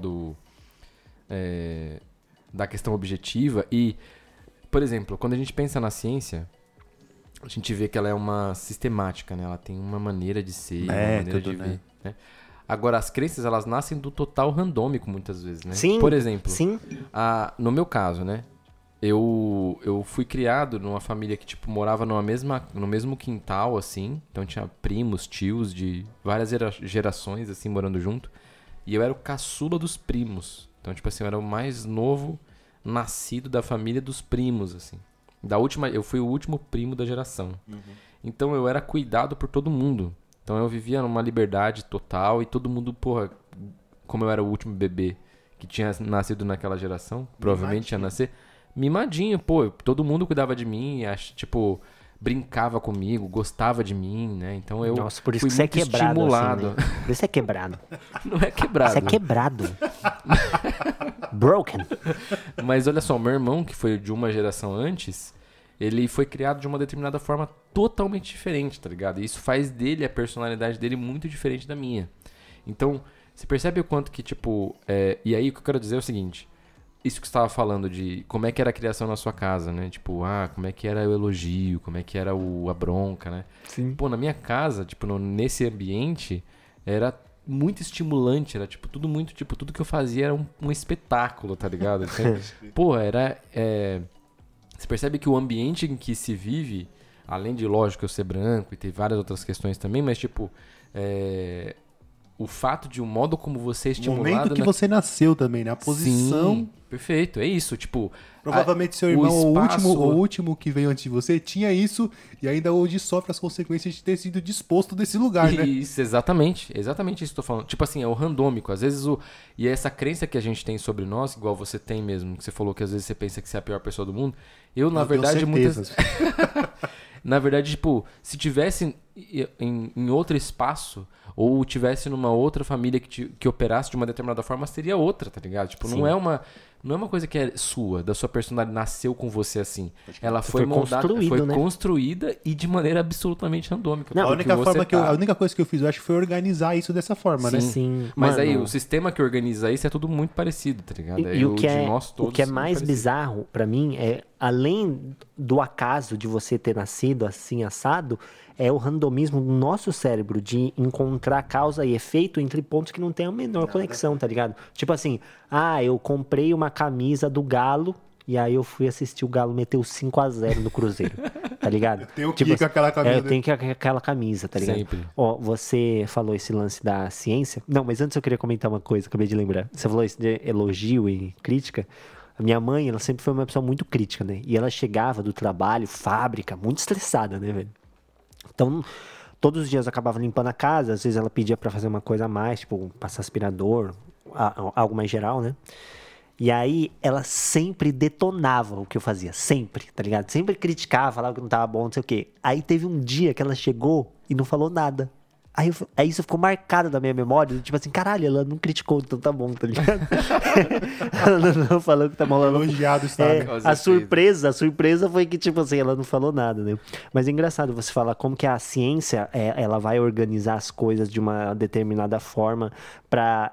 da questão objetiva e, por exemplo, quando a gente pensa na ciência, a gente vê que ela é uma sistemática, né? Ela tem uma maneira de ser, uma maneira tudo, de né? ver, né? Agora, as crenças, elas nascem do total randômico, muitas vezes, né? Sim, Por exemplo, sim. no meu caso, né? Eu fui criado numa família que, tipo, morava no mesmo quintal, assim. Então tinha primos, tios de várias gerações, assim, morando junto. E eu era o caçula dos primos. Então, tipo assim, eu era o mais novo nascido da família dos primos, assim. Eu fui o último primo da geração. Então eu era cuidado por todo mundo. Então eu vivia numa liberdade total e todo mundo, porra, como eu era o último bebê que tinha nascido naquela geração, provavelmente ia nascer, mimadinho, pô, todo mundo cuidava de mim, tipo, brincava comigo, gostava de mim, né? Então eu Nossa, por isso fui que você é muito quebrado, estimulado. assim, né? Por isso é quebrado. Não é quebrado. Você é quebrado. Broken. Mas olha só, meu irmão, que foi de uma geração antes, ele foi criado de uma determinada forma totalmente diferente, tá ligado? E isso faz dele, a personalidade dele, muito diferente da minha. Então, você percebe o quanto que, tipo... E aí, o que eu quero dizer é o seguinte. Isso que você estava falando de como é que era a criação na sua casa, né? Tipo, como é que era o elogio, como é que era a bronca, né? Sim. Pô, na minha casa, tipo, nesse ambiente, era muito estimulante, era, tipo, tudo muito... Tipo, tudo que eu fazia era um espetáculo, tá ligado? Então, pô, era... Você percebe que o ambiente em que se vive, além de, lógico, eu ser branco e ter várias outras questões também, mas, tipo, o fato de o modo como você é O estimulado... momento que você nasceu também, né? A posição... Sim, perfeito, é isso, tipo... Provavelmente seu irmão, o último que veio antes de você, tinha isso e ainda hoje sofre as consequências de ter sido disposto desse lugar, né? Isso, exatamente isso que eu tô falando. Tipo assim, é o randômico. Às vezes E essa crença que a gente tem sobre nós, igual você tem mesmo, que você falou que às vezes você pensa que você é a pior pessoa do mundo. Eu, na verdade, muitas... Na verdade, tipo, se tivesse em outro espaço, ou tivesse numa outra família que operasse de uma determinada forma, seria outra, tá ligado? Tipo, não é uma coisa que é sua, da sua personalidade, nasceu com você assim. Ela foi moldada, foi construída e de maneira absolutamente randômica. Não, a única coisa que eu fiz, eu acho, foi organizar isso dessa forma, né? Sim. Mas aí, o sistema que organiza isso é tudo muito parecido, tá ligado? E o que é mais bizarro pra mim é, além do acaso de você ter nascido assim, assado, é o randomismo do nosso cérebro de encontrar causa e efeito entre pontos que não tem a menor conexão, tá ligado? Tipo assim, eu comprei uma camisa do Galo e aí eu fui assistir o Galo meter o 5-0 no Cruzeiro, tá ligado? Eu tenho que ir com aquela camisa. Eu tenho que ir com aquela camisa, tá ligado? Sempre. Ó, você falou esse lance da ciência. Não, mas antes eu queria comentar uma coisa, acabei de lembrar. Você falou isso de elogio e crítica. A minha mãe, ela sempre foi uma pessoa muito crítica, né? E ela chegava do trabalho, fábrica, muito estressada, né, velho? Então, todos os dias eu acabava limpando a casa, às vezes ela pedia pra fazer uma coisa a mais, tipo, passar aspirador, algo mais geral, né? E aí, ela sempre detonava o que eu fazia, sempre, tá ligado? Sempre criticava, falava que não tava bom, não sei o quê. Aí teve um dia que ela chegou e não falou nada. Aí isso ficou marcado na minha memória, tipo assim, caralho, ela não criticou, então tá bom, tá ligado? Ela não falou que tá mal. Elogiado está, né? A surpresa foi que, tipo assim, ela não falou nada, né? Mas é engraçado você falar como que a ciência, ela vai organizar as coisas de uma determinada forma pra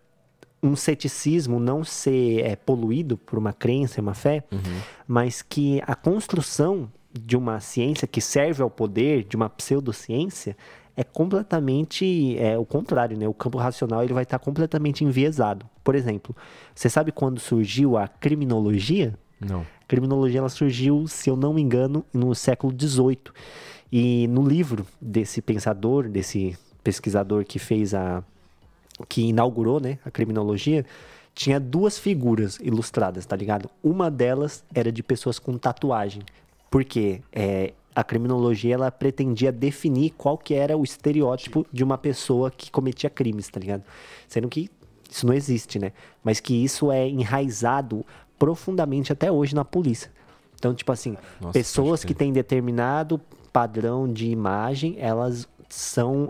um ceticismo não ser poluído por uma crença, uma fé, mas que a construção de uma ciência que serve ao poder, de uma pseudociência, é completamente o contrário, né? O campo racional ele vai estar completamente enviesado. Por exemplo, você sabe quando surgiu a criminologia? Não. A criminologia ela surgiu, se eu não me engano, no século XVIII. E no livro desse pensador, desse pesquisador que inaugurou, né, a criminologia, tinha duas figuras ilustradas, tá ligado? Uma delas era de pessoas com tatuagem. Por quê? A criminologia, ela pretendia definir qual que era o estereótipo de uma pessoa que cometia crimes, tá ligado? Sendo que isso não existe, né? Mas que isso é enraizado profundamente até hoje na polícia. Então, tipo assim, pessoas que têm determinado padrão de imagem, elas são...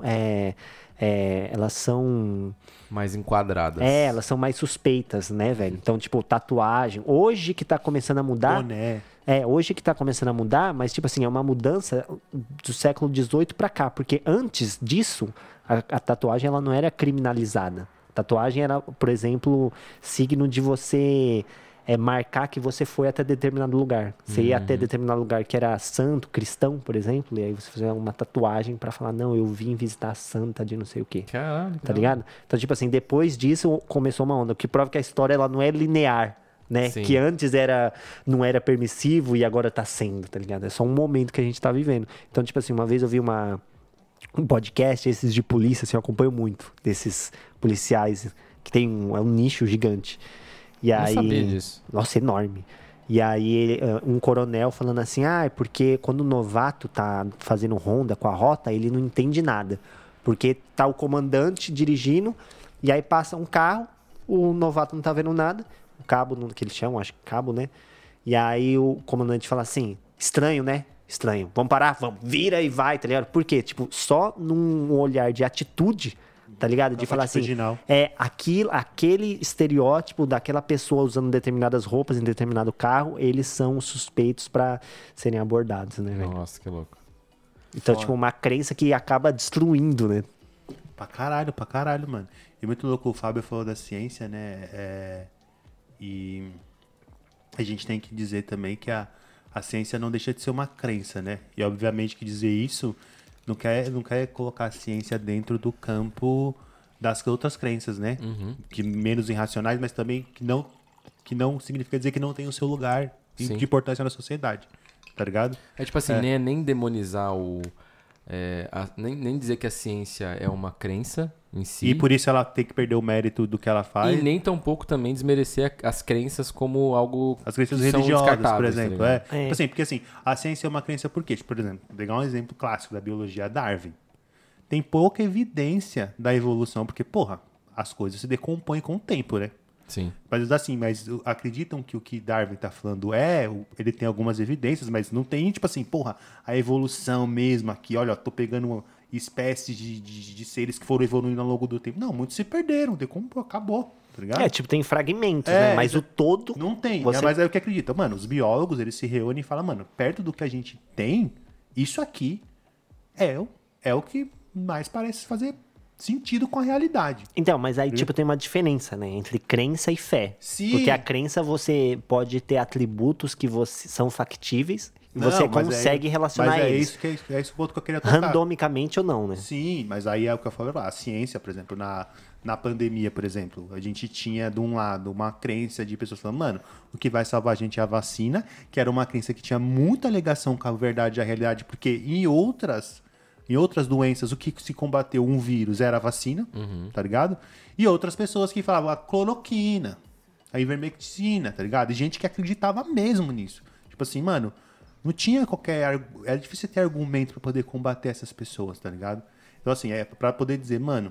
elas são... mais enquadradas. Elas são mais suspeitas, né, velho? Então, tipo, tatuagem. Hoje que tá começando a mudar... Boné. Hoje que tá começando a mudar, mas, tipo assim, é uma mudança do século XVIII pra cá. Porque antes disso, a tatuagem, ela não era criminalizada. Tatuagem era, por exemplo, signo de você... marcar que você foi até determinado lugar. Você ia até determinado lugar que era santo, cristão, por exemplo, e aí você fazia uma tatuagem pra falar, não, eu vim visitar a santa de não sei o quê. Caralho. Tá ligado? Então, tipo assim, depois disso começou uma onda, o que prova que a história ela não é linear, né? Sim. Que antes não era permissivo e agora tá sendo, tá ligado? É só um momento que a gente tá vivendo. Então, tipo assim, uma vez eu vi um podcast, esses de polícia, assim, eu acompanho muito, desses policiais, que tem um nicho gigante. E aí, sabia disso. Nossa, enorme. E aí, um coronel falando assim, é porque quando o novato tá fazendo ronda com a rota, ele não entende nada. Porque tá o comandante dirigindo, e aí passa um carro, o novato não tá vendo nada, o cabo, que eles chamam, acho que cabo, né? E aí o comandante fala assim, estranho, né? Estranho. Vamos parar? Vamos. Vira e vai, tá ligado? Por quê? Tipo, só num olhar de atitude... Tá ligado? De falar assim, aquele estereótipo daquela pessoa usando determinadas roupas em determinado carro, eles são suspeitos pra serem abordados, né, velho? Nossa, que louco. Então, tipo, uma crença que acaba destruindo, né? Pra caralho, mano. E muito louco, o Fábio falou da ciência, né? E a gente tem que dizer também que a ciência não deixa de ser uma crença, né? E obviamente que dizer isso... Não quer colocar a ciência dentro do campo das outras crenças, né? Que menos irracionais, mas também que não significa dizer que não tem o seu lugar de importância na sociedade, tá ligado? É tipo assim, nem demonizar nem dizer que a ciência é uma crença em si. E por isso ela tem que perder o mérito do que ela faz. E nem tampouco também desmerecer as crenças como algo As crenças que são religiosas, por descartáveis, exemplo. tá ligado? Tipo assim, porque assim, a ciência é uma crença por quê? Tipo, por exemplo, vou pegar um exemplo clássico da biologia, Darwin. Tem pouca evidência da evolução, porque, porra, as coisas se decompõem com o tempo, né? Sim. Mas assim, acreditam que o que Darwin tá falando ele tem algumas evidências, mas não tem, tipo assim, porra, a evolução mesmo aqui, olha, tô pegando espécies de seres que foram evoluindo ao longo do tempo. Não, muitos se perderam, decompõe, acabou, tá ligado? Tipo, tem fragmentos, né? Mas o todo... Não tem, você- mas é o que acredita. Mano, os biólogos, eles se reúnem e falam, mano, perto do que a gente tem, isso aqui é o que mais parece fazer sentido com a realidade. Então, mas aí, tipo, tem uma diferença, né? Entre crença e fé. Sim. Porque a crença, você pode ter atributos que são factíveis e Não, você mas consegue relacionar mas eles. É esse o ponto que eu queria tocar. Randomicamente ou não, né? Sim, mas aí é o que eu falo. A ciência, por exemplo, na pandemia, por exemplo, a gente tinha, de um lado, uma crença de pessoas falando, mano, o que vai salvar a gente é a vacina, que era uma crença que tinha muita ligação com a verdade e a realidade, porque em outras doenças, o que se combateu um vírus era a vacina, tá ligado? E outras pessoas que falavam a cloroquina, a ivermectina, tá ligado? E gente que acreditava mesmo nisso. Tipo assim, mano, não tinha era difícil ter argumento pra poder combater essas pessoas, tá ligado? Então, assim, pra poder dizer, mano,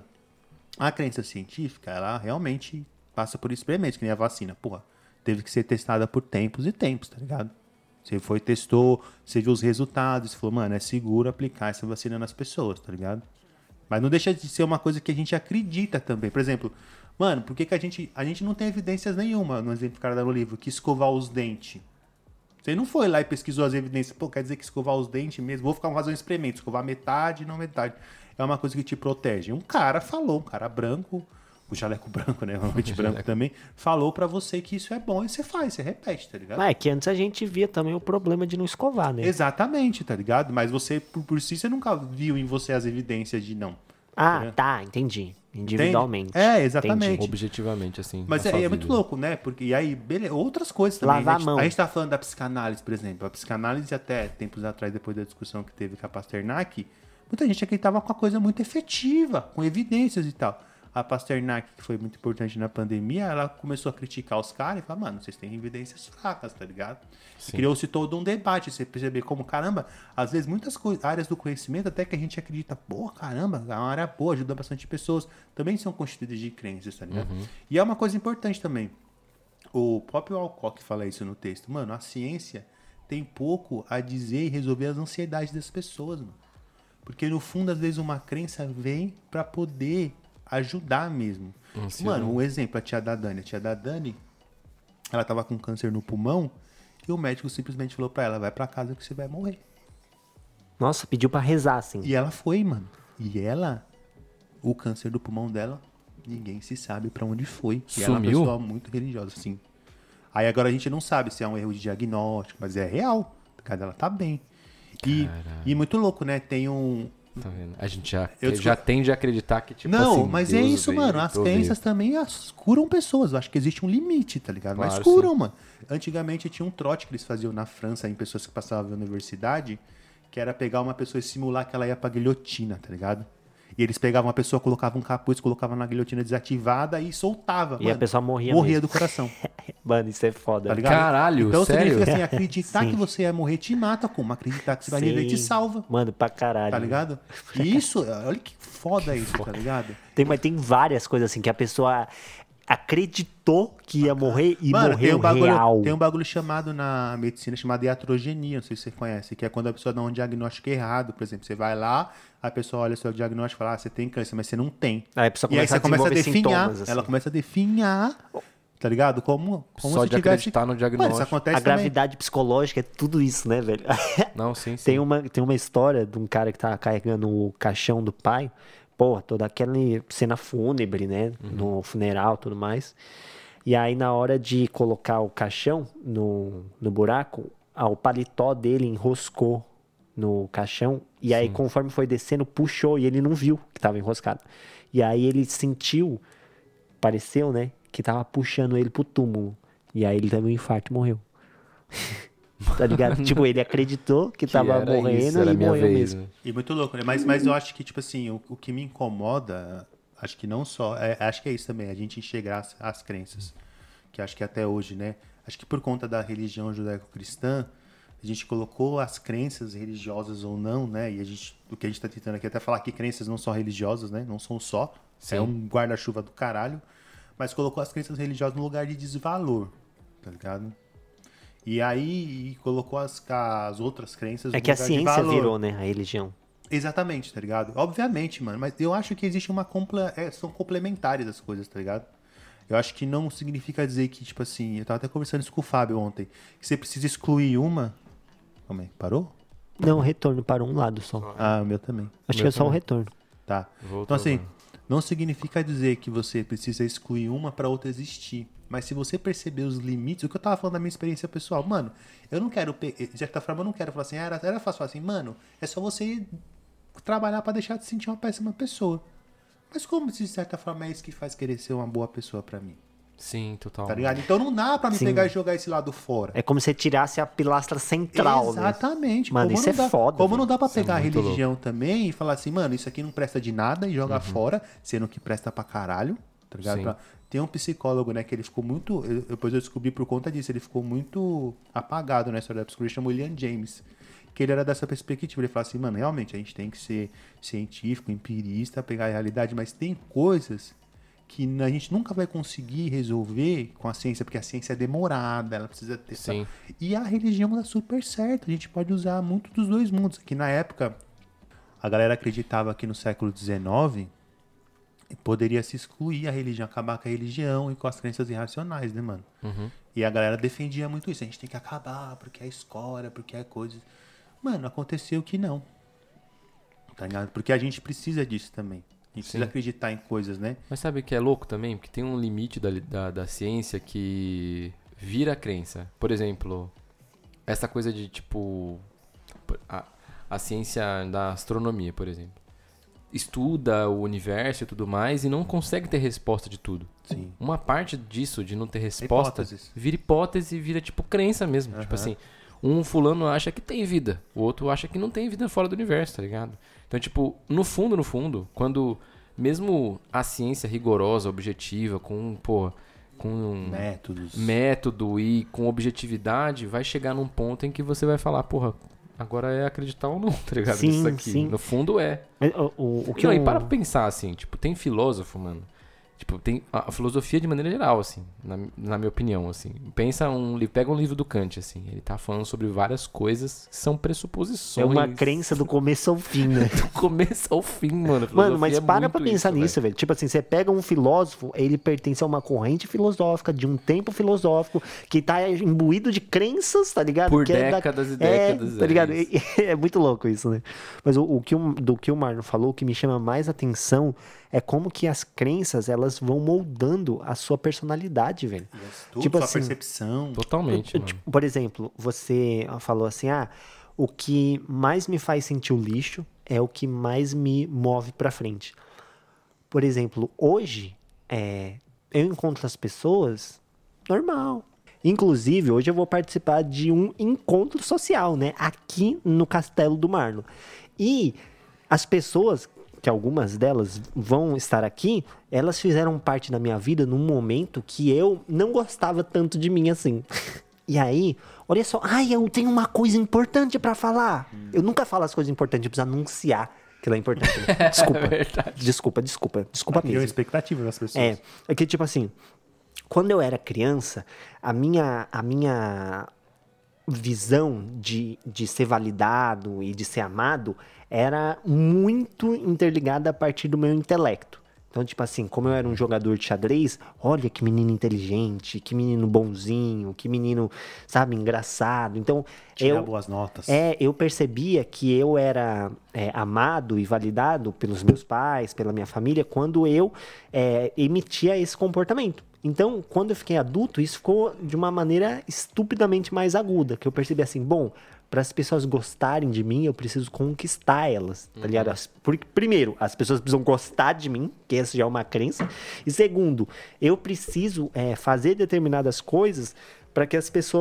a crença científica, ela realmente passa por experimentos, que nem a vacina. Porra, teve que ser testada por tempos e tempos, tá ligado? Você foi, testou, você viu os resultados, você falou, mano, é seguro aplicar essa vacina nas pessoas, tá ligado? Mas não deixa de ser uma coisa que a gente acredita também. Por exemplo, mano, por que a gente não tem evidências nenhuma, no exemplo que o cara dá no livro, que escovar os dentes? Você não foi lá e pesquisou as evidências, pô, quer dizer que escovar os dentes mesmo, vou fazer um experimento, escovar metade, não metade. É uma coisa que te protege. Um cara branco, o jaleco branco, né? O noite branco também, falou pra você que isso é bom e você faz, você repete, tá ligado? Mas é que antes a gente via também o problema de não escovar, né? Exatamente, tá ligado? Mas você, por si, você nunca viu em você as evidências de não. Ah, tá, entendi. Individualmente. Entende? É, exatamente. Entendi. Objetivamente, assim. Mas na sua é muito vida. louco, né? Porque e aí, beleza, outras coisas também. Lavar a mão. A gente tá falando da psicanálise, por exemplo. A psicanálise, até tempos atrás, depois da discussão que teve com a Pasternak, muita gente acreditava com uma coisa muito efetiva, com evidências e tal. A Pasternak, que foi muito importante na pandemia, ela começou a criticar os caras e falar, mano, vocês têm evidências fracas, tá ligado? Criou-se todo um debate, você perceber como, caramba, às vezes muitas áreas do conhecimento, até que a gente acredita, pô, caramba, é uma área boa, ajuda bastante pessoas, também são constituídas de crenças, tá ligado? E é uma coisa importante também. O próprio Alcock fala isso no texto. Mano, a ciência tem pouco a dizer e resolver as ansiedades das pessoas, mano. Porque no fundo, às vezes, uma crença vem pra poder ajudar mesmo. Mano, um exemplo, a tia da Dani. A tia da Dani, ela tava com câncer no pulmão e o médico simplesmente falou pra ela, vai pra casa que você vai morrer. Nossa, pediu pra rezar, assim. E ela foi, mano. E ela, o câncer do pulmão dela, ninguém se sabe pra onde foi. E ela é uma Sumiu? pessoa muito religiosa, assim. Aí agora a gente não sabe se é um erro de diagnóstico, mas é real. A cara dela tá bem. E muito louco, né? Tem um... Tá vendo? A gente Eu já tende a acreditar que, tipo Não, assim, mas Deus é isso, veio, mano. As proveu. crenças também curam pessoas. Eu acho que existe um limite, tá ligado? Mas Claro, curam, sim. mano. Antigamente tinha um trote que eles faziam na França em pessoas que passavam na universidade, que era pegar uma pessoa e simular que ela ia pra guilhotina, tá ligado? E eles pegavam uma pessoa, colocavam um capuz, colocavam na guilhotina desativada e soltava. E a pessoa morria Morria mesmo. do coração, Mano, isso é foda. tá ligado? Caralho, então, sério? significa assim, acreditar Sim. que você ia morrer te mata, como acreditar que você vai viver te Sim. salva, Mano, pra caralho. tá ligado? E isso, olha que foda isso, tá ligado? Mas tem várias coisas assim que a pessoa acreditou que ia morrer e Mano, morreu real. tem um bagulho chamado na medicina, chamado iatrogenia, não sei se você conhece, que é quando a pessoa dá um diagnóstico errado, por exemplo, você vai lá, a pessoa olha o seu diagnóstico e fala, você tem câncer, mas você não tem. Aí a pessoa E aí começa a você começa a desenvolver definhar, sintomas, assim. ela começa a definhar, tá ligado? Como Só se de tivesse... acreditar no diagnóstico. Mano, isso acontece A gravidade psicológica é tudo isso, né, velho? Não, sim, sim. Tem uma história de um cara que tava carregando o caixão do pai. Pô, toda aquela cena fúnebre, né? No funeral e tudo mais. E aí, na hora de colocar o caixão no buraco, o paletó dele enroscou no caixão. E aí, conforme foi descendo, puxou e ele não viu que tava enroscado. E aí, ele sentiu, pareceu, né? Que tava puxando ele pro túmulo. E aí, ele teve um infarto e morreu. tá ligado? Tipo, ele acreditou que tava era morrendo isso, era e minha morreu vez, mesmo. né? E muito louco, né? Mas eu acho que, tipo assim, o que me incomoda, acho que não só... acho que é isso também, a gente enxergar as crenças. Que acho que até hoje, né? Acho que por conta da religião judaico-cristã, a gente colocou as crenças religiosas ou não, né? E o que a gente tá tentando aqui é até falar que crenças não são religiosas, né? Não são só. Sim. É um guarda-chuva do caralho. Mas colocou as crenças religiosas no lugar de desvalor, tá ligado? E aí colocou as outras crenças no É que a lugar de ciência valor. virou, né, a religião. Exatamente, tá ligado? Obviamente, mano, mas eu acho que existe uma são complementares as coisas, tá ligado? Eu acho que não significa dizer que, tipo assim, eu tava até conversando isso com o Fábio ontem, que você precisa excluir uma... Calma aí, parou? Não, retorno para um lado só. Ah, o meu também. Acho que é só o retorno. Tá. Voltou, Então assim, mano. não significa dizer que você precisa excluir uma pra outra existir. Mas se você perceber os limites, o que eu tava falando da minha experiência pessoal, mano, eu não quero, de certa forma, eu não quero falar assim, era fácil falar assim, mano, é só você trabalhar pra deixar de se sentir uma péssima pessoa. Mas como, de certa forma, é isso que faz querer ser uma boa pessoa pra mim? Sim, total. Tá ligado? Então não dá pra me Sim. pegar e jogar esse lado fora. É como se você tirasse a pilastra central, né? Exatamente. Mano, Como isso não é dá, foda, Como velho. não dá pra Isso é pegar a muito religião também e falar assim, mano, isso aqui não presta de nada e jogar fora, sendo que presta pra caralho, tá ligado? Sim. Tem um psicólogo, né, que ele ficou muito... Depois eu descobri por conta disso, ele ficou muito apagado na história da psicologia, chama William James. Que ele era dessa perspectiva, ele fala assim, mano, realmente a gente tem que ser científico, empirista, pegar a realidade, mas tem coisas que a gente nunca vai conseguir resolver com a ciência, porque a ciência é demorada, ela precisa ter... Sim. E a religião dá super certo, a gente pode usar muito dos dois mundos. Que na época, a galera acreditava que no século XIX poderia se excluir a religião, acabar com a religião e com as crenças irracionais, né, mano? E a galera defendia muito isso, a gente tem que acabar, porque é escória, porque é coisa... Mano, aconteceu que não, tá ligado? Porque a gente precisa disso também. A gente precisa acreditar em coisas, né? Mas sabe o que é louco também? Porque tem um limite da ciência que vira crença. Por exemplo, essa coisa de, tipo... A ciência da astronomia, por exemplo. Estuda o universo e tudo mais e não consegue ter resposta de tudo. Sim. Uma parte disso, de não ter resposta, Hipóteses. vira hipótese e vira, tipo, crença mesmo. Tipo assim, um fulano acha que tem vida, o outro acha que não tem vida fora do universo, tá ligado? Então, tipo, no fundo, quando mesmo a ciência rigorosa, objetiva, com método e com objetividade, vai chegar num ponto em que você vai falar, porra, agora é acreditar ou não, tá ligado? Sim, Isso aqui. sim. No fundo é. O que Não, eu... e para pra pensar, assim, tipo, tem filósofo, mano. Tipo, tem a filosofia de maneira geral, assim, na minha opinião, assim. Pega um livro do Kant, assim, ele tá falando sobre várias coisas que são pressuposições. É uma crença do começo ao fim, né? Do começo ao fim, mano. Mano, mas Filosofia é para muito pra pensar isso, nisso, velho. Tipo assim, você pega um filósofo, ele pertence a uma corrente filosófica, de um tempo filosófico, que tá imbuído de crenças, tá ligado? Por que é décadas e décadas, tá ligado? isso. É muito louco isso, né? Mas do que o Marlon falou, o que me chama mais atenção é como que as crenças, elas vão moldando a sua personalidade, velho. Tudo, Tipo sua assim, percepção. Totalmente, mano. Por exemplo, você falou assim, o que mais me faz sentir o lixo é o que mais me move pra frente. Por exemplo, hoje, eu encontro as pessoas normal. Inclusive, hoje eu vou participar de um encontro social, né? Aqui no Castelo do Marlon. E as pessoas, que algumas delas vão estar aqui, elas fizeram parte da minha vida num momento que eu não gostava tanto de mim assim. E aí, olha só, eu tenho uma coisa importante pra falar. Eu nunca falo as coisas importantes, eu preciso anunciar que ela é importante. Né? Desculpa. É verdade. Desculpa Criou mesmo. expectativa das pessoas. É que tipo assim, quando eu era criança, a minha visão de ser validado e de ser amado era muito interligada a partir do meu intelecto. Então, tipo assim, como eu era um jogador de xadrez, olha que menino inteligente, que menino bonzinho, que menino, sabe, engraçado. Então, Tirar boas notas. eu percebia que eu era amado e validado pelos meus pais, pela minha família, quando eu emitia esse comportamento. Então, quando eu fiquei adulto, isso ficou de uma maneira estupidamente mais aguda, que eu percebi assim, para as pessoas gostarem de mim, eu preciso conquistar elas, tá ligado? Primeiro, as pessoas precisam gostar de mim, que essa já é uma crença. E segundo, eu preciso fazer determinadas coisas para que as pessoas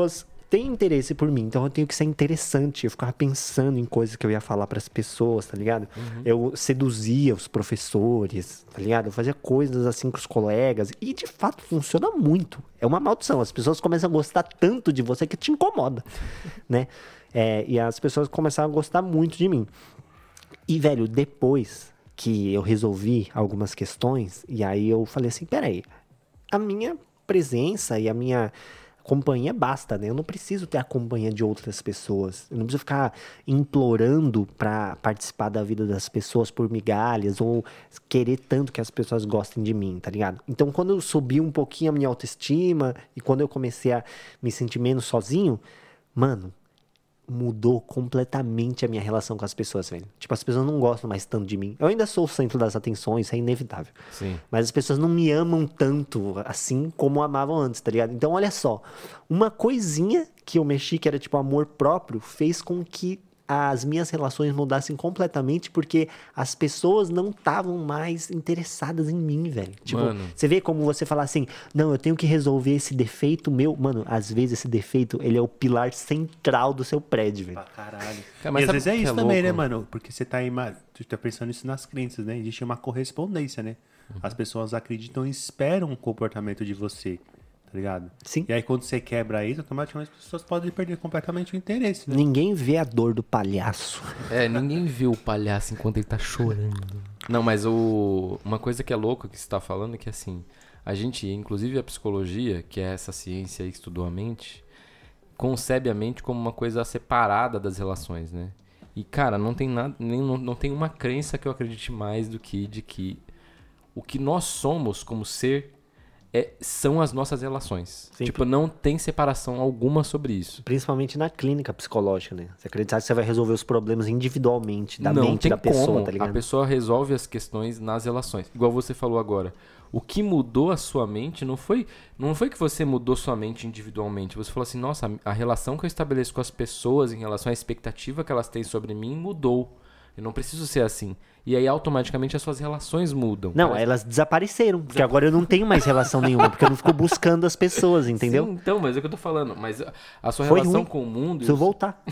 têm interesse por mim, então eu tenho que ser interessante. Eu ficava pensando em coisas que eu ia falar pras pessoas, tá ligado? Eu seduzia os professores, tá ligado? Eu fazia coisas assim com os colegas e de fato funciona muito. É uma maldição. As pessoas começam a gostar tanto de você que te incomoda, né? E as pessoas começaram a gostar muito de mim. E, velho, depois que eu resolvi algumas questões, e aí eu falei assim, peraí, a minha presença e a minha companhia basta, né? Eu não preciso ter a companhia de outras pessoas. Eu não preciso ficar implorando pra participar da vida das pessoas por migalhas ou querer tanto que as pessoas gostem de mim, tá ligado? Então, quando eu subi um pouquinho a minha autoestima e quando eu comecei a me sentir menos sozinho, mano, mudou completamente a minha relação com as pessoas, velho. Tipo, as pessoas não gostam mais tanto de mim. Eu ainda sou o centro das atenções, isso é inevitável. Sim. Mas as pessoas não me amam tanto assim como amavam antes, tá ligado? Então, olha só. Uma coisinha que eu mexi, que era tipo amor próprio, fez com que as minhas relações mudassem completamente porque as pessoas não estavam mais interessadas em mim, velho. Tipo, Mano. você vê como você fala assim, não, eu tenho que resolver esse defeito meu. Mano, às vezes esse defeito, ele é o pilar central do seu prédio, velho. Pra caralho. Cara, mas e às sabe vezes é o que isso é também, louco? né, mano? Porque você tá aí, tu tá pensando isso nas crenças, né? Existe uma correspondência, né? As pessoas acreditam e esperam um comportamento de você, tá ligado? Sim. E aí quando você quebra isso, automaticamente as pessoas podem perder completamente o interesse, né? Ninguém vê a dor do palhaço. Ninguém vê o palhaço enquanto ele tá chorando. Não, mas uma coisa que é louca que você tá falando é que, assim, a gente, inclusive a psicologia, que é essa ciência aí que estudou a mente, concebe a mente como uma coisa separada das relações, né? E, cara, não tem nada, não tem uma crença que eu acredite mais do que de que o que nós somos como ser são as nossas relações. Sim. Tipo, não tem separação alguma sobre isso. Principalmente na clínica psicológica, né? Você acreditar que você vai resolver os problemas individualmente, da não mente tem da pessoa, como. tá ligado? A pessoa resolve as questões nas relações. Igual você falou agora. O que mudou a sua mente não foi que você mudou sua mente individualmente. Você falou assim, nossa, a relação que eu estabeleço com as pessoas em relação à expectativa que elas têm sobre mim mudou. Eu não preciso ser assim. E aí, automaticamente, as suas relações mudam. Não, Parece- elas desapareceram. Porque agora eu não tenho mais relação nenhuma. Porque eu não fico buscando as pessoas, entendeu? Sim, então, mas é o que eu tô falando. Mas a sua Foi relação ruim. com o mundo... Preciso voltar.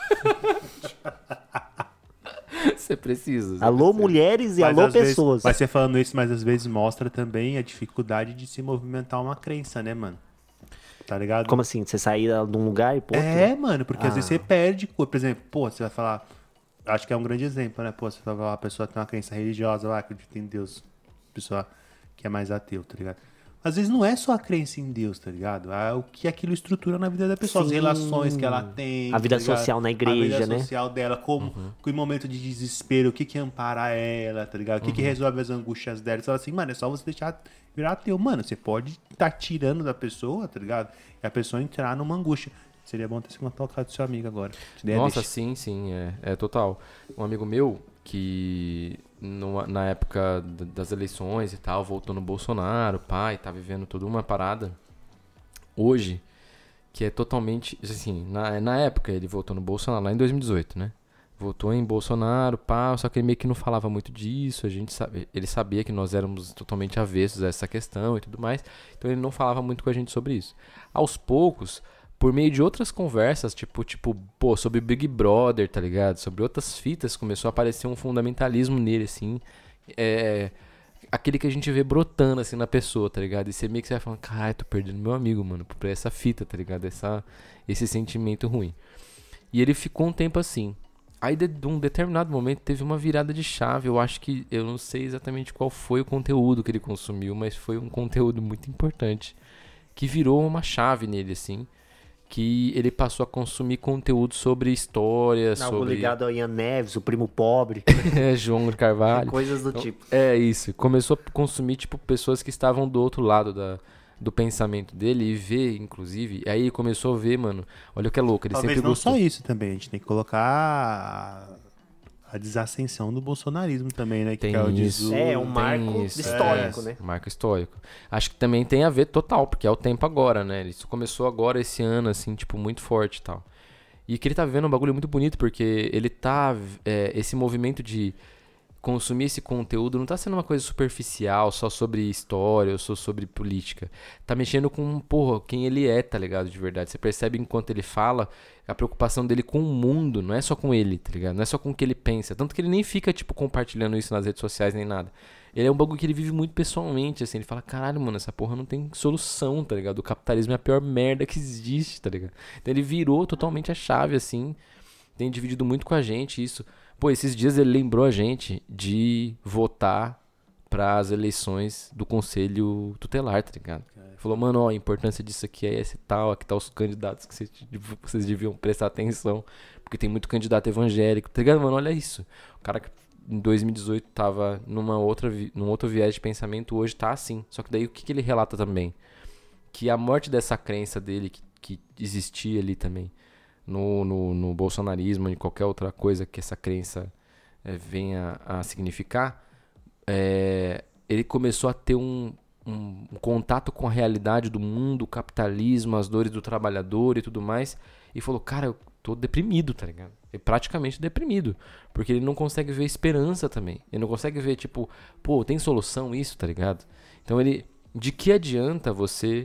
Você precisa. Alô, mulheres e alô, às vezes- pessoas. mas você falando isso, mas às vezes mostra também a dificuldade de se movimentar uma crença, né, mano? Tá ligado? Como assim? Você sair de um lugar e pô. Mano, porque às vezes você perde, por exemplo, pô, você vai falar, acho que é um grande exemplo, né? Pô, você vai falar, a pessoa tem uma crença religiosa, lá, acredita em Deus, pessoa que é mais ateu, tá ligado? Às vezes não é só a crença em Deus, tá ligado? É o que aquilo estrutura na vida da pessoa, as Sim. relações que ela tem. A vida tá ligado? social na igreja, a vida né? social dela, como em momento de desespero, o que ampara ela, tá ligado? O que resolve as angústias dela. Você fala assim, mano, é só você deixar virar ateu. Mano, você pode estar tirando da pessoa, tá ligado? E a pessoa entrar numa angústia. Seria bom ter se tocado do seu amigo agora. Nossa, sim, é total. Um amigo meu que na época das eleições e tal, voltou no Bolsonaro, pai, tá vivendo toda uma parada. Hoje, que é totalmente, assim, na época ele voltou no Bolsonaro, lá em 2018, né? Votou em Bolsonaro, pá, só que ele meio que não falava muito disso, ele sabia que nós éramos totalmente avessos a essa questão e tudo mais, então ele não falava muito com a gente sobre isso. Aos poucos, por meio de outras conversas, tipo, pô, sobre Big Brother, tá ligado? Sobre outras fitas, começou a aparecer um fundamentalismo nele, assim, aquele que a gente vê brotando, assim, na pessoa, tá ligado? E você meio que vai falando, caralho, tô perdendo meu amigo, mano, por essa fita, tá ligado? Esse sentimento ruim. E ele ficou um tempo assim. Aí, de um determinado momento, teve uma virada de chave. Eu acho que, eu não sei exatamente qual foi o conteúdo que ele consumiu, mas foi um conteúdo muito importante, que virou uma chave nele, assim, que ele passou a consumir conteúdo sobre história, Algo sobre... ligado a Ian Neves, o primo pobre. João de Carvalho. Coisas do Então, tipo. É isso. Começou a consumir, tipo, pessoas que estavam do outro lado do pensamento dele e ver, inclusive. Aí ele começou a ver, mano. Olha o que é louco. Ele Talvez sempre não gostou. só isso também. A gente tem que colocar a desascensão do bolsonarismo também, né? Tem Que é o isso. É um Tem marco isso. histórico, né? Marco histórico. Acho que também tem a ver total, porque é o tempo agora, né? Isso começou agora esse ano, assim, tipo, muito forte e tal. E que ele tá vivendo um bagulho muito bonito, porque ele tá... esse movimento de consumir esse conteúdo não tá sendo uma coisa superficial, só sobre história ou só sobre política. Tá mexendo com, porra, quem ele é, tá ligado? De verdade. Você percebe enquanto ele fala a preocupação dele com o mundo, não é só com ele, tá ligado? Não é só com o que ele pensa. Tanto que ele nem fica, tipo, compartilhando isso nas redes sociais nem nada. Ele é um bagulho que ele vive muito pessoalmente, assim. Ele fala, caralho, mano, essa porra não tem solução, tá ligado? O capitalismo é a pior merda que existe, tá ligado? Então ele virou totalmente a chave, assim. Tem dividido muito com a gente isso. Pô, esses dias ele lembrou a gente de votar para as eleições do Conselho Tutelar, tá ligado? Ele falou, mano, ó, a importância disso aqui é esse tal, aqui tá os candidatos que vocês deviam prestar atenção, porque tem muito candidato evangélico, tá ligado, mano? Olha isso. O cara que em 2018 tava num outro viés de pensamento, hoje tá assim. Só que daí o que ele relata também? Que a morte dessa crença dele, que existia ali também, no bolsonarismo, em qualquer outra coisa que essa crença venha a significar, ele começou a ter um contato com a realidade do mundo, o capitalismo, as dores do trabalhador e tudo mais, e falou, cara, eu tô deprimido, tá ligado? Praticamente deprimido, porque ele não consegue ver esperança também, ele não consegue ver, tipo, pô, tem solução isso, tá ligado? Então de que adianta você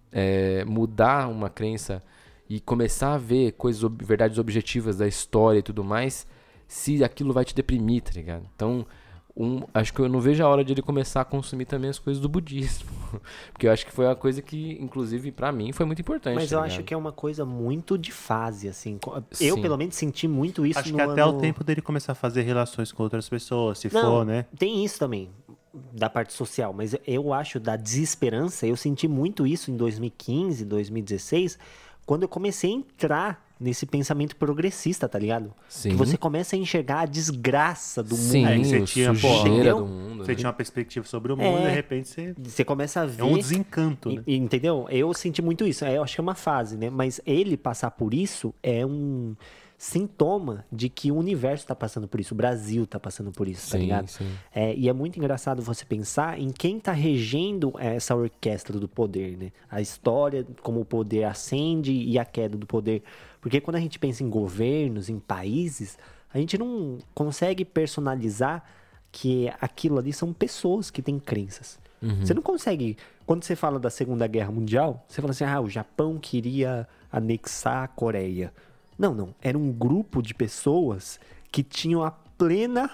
mudar uma crença e começar a ver verdades objetivas da história e tudo mais, se aquilo vai te deprimir, tá ligado? Então, acho que eu não vejo a hora de ele começar a consumir também as coisas do budismo. Porque eu acho que foi uma coisa que, inclusive, pra mim, foi muito importante. Mas tá eu ligado? acho que é uma coisa muito de fase, assim. Eu, Sim. pelo menos, senti muito isso Acho no que até ano... o tempo dele começar a fazer relações com outras pessoas, se Não, for, né? tem isso também, da parte social. Mas eu acho da desesperança, eu senti muito isso em 2015, 2016, quando eu comecei a entrar nesse pensamento progressista, tá ligado? Sim. Que você começa a enxergar a desgraça do Sim, mundo. que você tinha, sujeira entendeu? do mundo. Você né? tinha uma perspectiva sobre o mundo e de repente você... Você começa a ver... É um desencanto, né? Entendeu? Eu senti muito isso. Eu acho que é uma fase, né? Mas ele passar por isso é um sintoma de que o universo tá passando por isso. O Brasil tá passando por isso, tá Sim, ligado? sim. E é muito engraçado você pensar em quem tá regendo essa orquestra do poder, né? A história, como o poder ascende e a queda do poder. Porque quando a gente pensa em governos, em países, a gente não consegue personalizar que aquilo ali são pessoas que têm crenças. Você não consegue... Quando você fala da Segunda Guerra Mundial, você fala assim, o Japão queria anexar a Coreia. Não. Era um grupo de pessoas que tinham a plena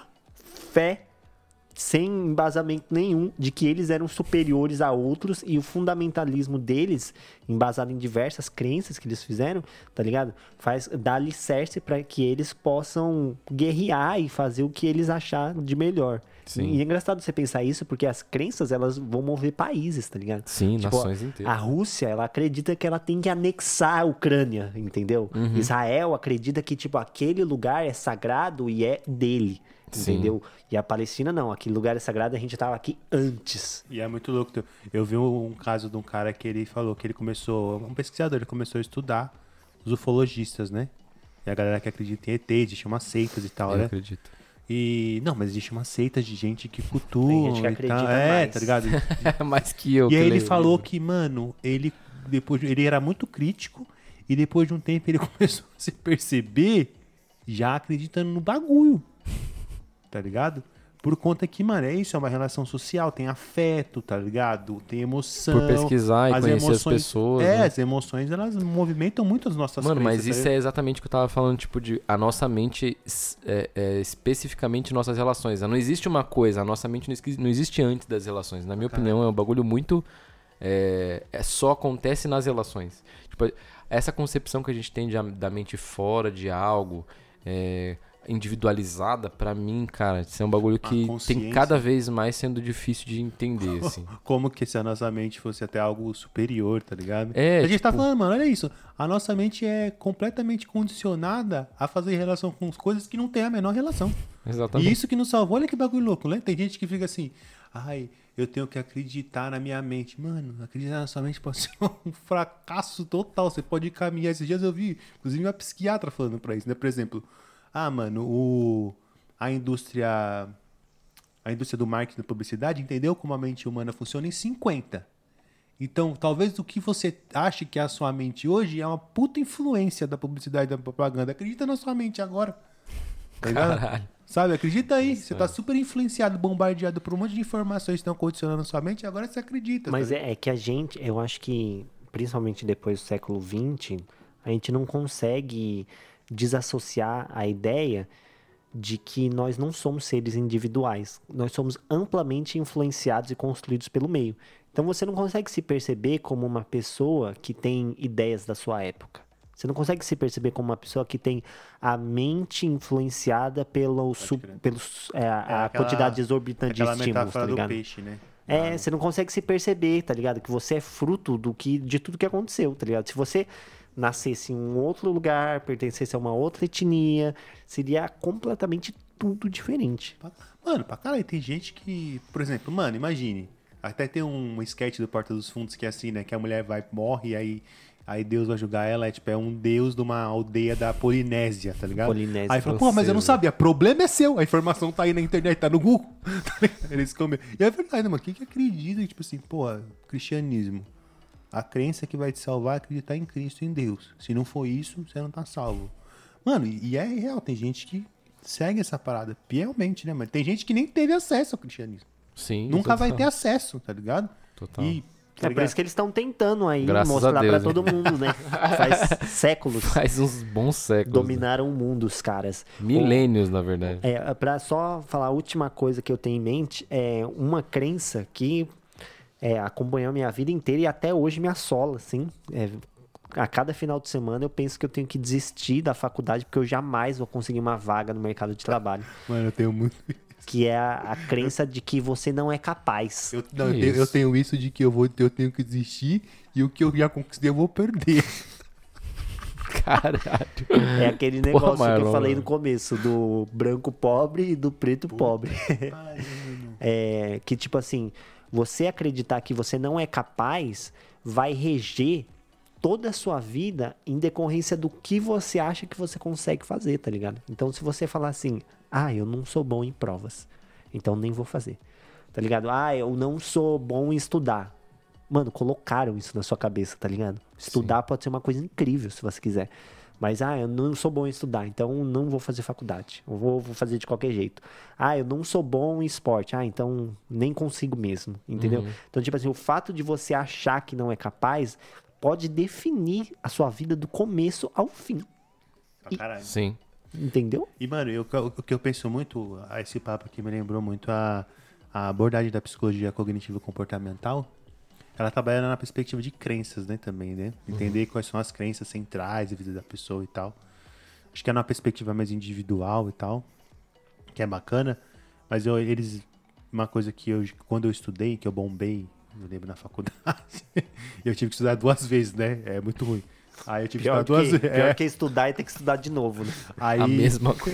fé, sem embasamento nenhum, de que eles eram superiores a outros, e o fundamentalismo deles, embasado em diversas crenças que eles fizeram, tá ligado? Dá alicerce para que eles possam guerrear e fazer o que eles acharam de melhor. Sim. E é engraçado você pensar isso, porque as crenças, elas vão mover países, tá ligado? Sim, nações inteiras. A Rússia, ela acredita que ela tem que anexar a Ucrânia, entendeu? Israel acredita que, tipo, aquele lugar é sagrado e é dele, entendeu? E a Palestina, não. Aquele lugar é sagrado, a gente tava aqui antes. E é muito louco. Eu vi um caso de um cara que ele falou que ele começou... Um pesquisador, ele começou a estudar os ufologistas, né? E a galera que acredita em ET, existe umas seitas e tal, Eu né? acredito. Não, mas existe uma seita de gente que cultua Tem gente que e acredita tal. mais. Tá ligado? Mais que eu. E que aí ele leio o falou livro. que, mano, ele era muito crítico e depois de um tempo ele começou a se perceber já acreditando no bagulho. Tá ligado? Por conta que, mano, é isso, é uma relação social, tem afeto, tá ligado? Tem emoção. Por pesquisar e conhecer as pessoas, né? As emoções, elas movimentam muito as nossas Mano, mas crenças, isso tá é exatamente o que eu tava falando, tipo, de a nossa mente, especificamente nossas relações. Não existe uma coisa, a nossa mente não existe antes das relações. Na minha opinião, é um bagulho muito... só acontece nas relações. Tipo, essa concepção que a gente tem da mente fora de algo... individualizada, pra mim, cara, isso é um bagulho que tem consciência. cada vez mais sendo difícil de entender, assim. Como que se a nossa mente fosse até algo superior, tá ligado? É, a gente tá tipo- falando, mano, olha isso. A nossa mente é completamente condicionada a fazer relação com coisas que não tem a menor relação. Exatamente. E isso que nos salvou, olha que bagulho louco, né? Tem gente que fica assim, eu tenho que acreditar na minha mente. Mano, acreditar na sua mente pode ser um fracasso total. Você pode caminhar. Esses dias eu vi, inclusive, uma psiquiatra falando pra isso, né? Por exemplo, mano, a indústria do marketing e da publicidade entendeu como a mente humana funciona em 50. Então, talvez o que você acha que é a sua mente hoje é uma puta influência da publicidade e da propaganda. Acredita na sua mente agora. Tá ligado? Caralho. Sabe? Acredita aí. Você tá super influenciado, bombardeado por um monte de informações que estão condicionando sua mente e agora você acredita. Mas tá é que a gente, eu acho que, principalmente depois do século XX, a gente não consegue desassociar a ideia de que nós não somos seres individuais. Nós somos amplamente influenciados e construídos pelo meio. Então você não consegue se perceber como uma pessoa que tem ideias da sua época. Você não consegue se perceber como uma pessoa que tem a mente influenciada a quantidade exorbitante de aquela estímulos, tá metáfora do ligado? peixe, né? Você não consegue se perceber, tá ligado? Que você é fruto de tudo que aconteceu, tá ligado? Se você nascesse em um outro lugar, pertencesse a uma outra etnia, seria completamente tudo diferente. Mano, pra caralho, tem gente que... Por exemplo, mano, imagine. Até tem um sketch do Porta dos Fundos que é assim, né? Que a mulher morre e aí Deus vai julgar ela. É um deus de uma aldeia da Polinésia, tá ligado? Polinésia Aí fala, pô, mas eu não sabia. Problema é seu. A informação tá aí na internet, tá no Google. Eles comem. E é verdade, mano. Quem que acredita? Tipo assim, pô, cristianismo. A crença que vai te salvar é acreditar em Cristo, em Deus. Se não for isso, você não tá salvo. Mano, e é real. Tem gente que segue essa parada fielmente, né, mano? Tem gente que nem teve acesso ao cristianismo. Sim. Nunca vai total. ter acesso, tá ligado? Total. E, É por isso que eles estão tentando aí Graças mostrar a Deus, pra hein? todo mundo, né? Faz séculos. Faz uns bons séculos. Dominaram o mundo, os caras. Milênios, na verdade. Pra só falar a última coisa que eu tenho em mente, é uma crença que acompanhou a minha vida inteira e até hoje me assola, assim. A cada final de semana eu penso que eu tenho que desistir da faculdade porque eu jamais vou conseguir uma vaga no mercado de trabalho. Mano, eu tenho muito... Que é a crença de que você não é capaz. Eu tenho isso de que eu tenho que desistir e o que eu já conquistei eu vou perder. Caralho. É aquele negócio que eu Marlon, falei mano. no começo, do branco pobre e do preto pobre. Que tipo assim, você acreditar que você não é capaz vai reger toda a sua vida em decorrência do que você acha que você consegue fazer, tá ligado? Então se você falar assim, eu não sou bom em provas, então nem vou fazer, tá ligado? Eu não sou bom em estudar. Mano, colocaram isso na sua cabeça, tá ligado? Estudar pode ser uma coisa incrível se você quiser. Mas, eu não sou bom em estudar, então não vou fazer faculdade. Eu vou fazer de qualquer jeito. Eu não sou bom em esporte. então nem consigo mesmo, entendeu? Então, tipo assim, o fato de você achar que não é capaz pode definir a sua vida do começo ao fim. Caralho. Sim. Entendeu? E, mano, o que eu penso muito, esse papo aqui me lembrou muito a abordagem da psicologia cognitivo-comportamental. Ela trabalha na perspectiva de crenças, né, também, né? Entender quais são as crenças centrais da vida da pessoa e tal. Acho que é numa perspectiva mais individual e tal, que é bacana. Mas uma coisa que quando eu estudei, que eu bombei, eu lembro na faculdade, eu tive que estudar 2 vezes, né? É muito ruim. Aí eu tive que estudar 2 vezes. Pior que estudar e ter que estudar de novo, né? Aí, A mesma coisa.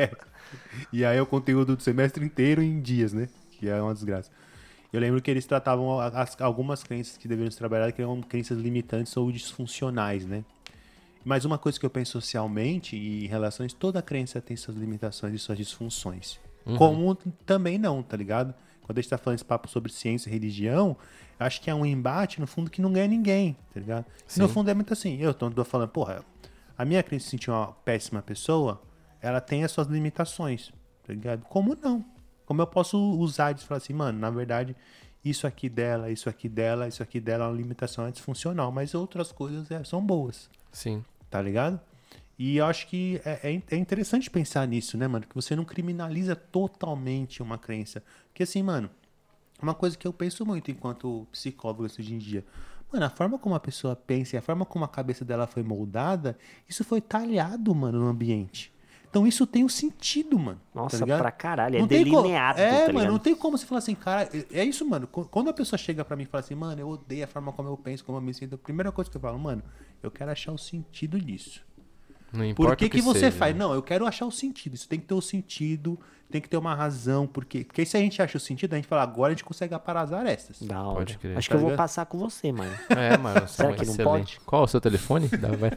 E aí o conteúdo do semestre inteiro em dias, né? Que é uma desgraça. Eu lembro que eles tratavam algumas crenças que deveriam ser trabalhadas, que eram crenças limitantes ou disfuncionais, né? Mas uma coisa que eu penso socialmente e em relações, toda crença tem suas limitações e suas disfunções. Como também não, tá ligado? Quando a gente tá falando esse papo sobre ciência e religião, acho que é um embate, no fundo, que não ganha ninguém, tá ligado? E no fundo é muito assim, eu tô falando, porra, a minha crença de sentir uma péssima pessoa, ela tem as suas limitações, tá ligado? Como não? Como eu posso usar e falar assim, mano, na verdade, isso aqui dela é uma limitação, é disfuncional, mas outras coisas são boas. Sim. Tá ligado? E eu acho que é interessante pensar nisso, né, mano? Que você não criminaliza totalmente uma crença. Porque assim, mano, uma coisa que eu penso muito enquanto psicólogo hoje em dia. Mano, a forma como a pessoa pensa e a forma como a cabeça dela foi moldada, isso foi talhado, mano, no ambiente. Então isso tem um sentido, mano. Nossa, tá ligado? pra caralho, Não tem delineado, como... tá ligado? mano, não tem como você falar assim, cara, é isso, mano. Quando a pessoa chega pra mim e fala assim, mano, eu odeio a forma como eu penso, como eu me sinto, a primeira coisa que eu falo, mano, eu quero achar o sentido disso. Não importa Por que o você seja, faz? né? Não, eu quero achar o sentido. Isso tem que ter o sentido, tem que ter uma razão. Porque se a gente acha o sentido, a gente fala, agora a gente consegue aparar as arestas. Da hora. Pode crer. Acho Tá que eu vou ligado? passar com você, mano. Mano, Será que não pode? Qual o seu telefone?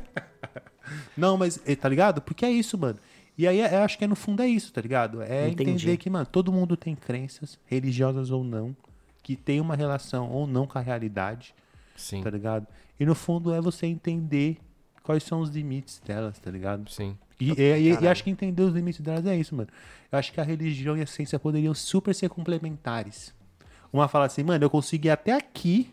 Não, mas, tá ligado? Porque é isso, mano. E aí, eu acho que no fundo é isso, tá ligado? É Entendi. entender que, mano, todo mundo tem crenças, religiosas ou não, que tem uma relação ou não com a realidade, Sim. tá ligado? E no fundo é você entender quais são os limites delas, tá ligado? Sim. E acho que entender os limites delas é isso, mano. Eu acho que a religião e a ciência poderiam super ser complementares. Uma fala assim, mano, eu consegui ir até aqui.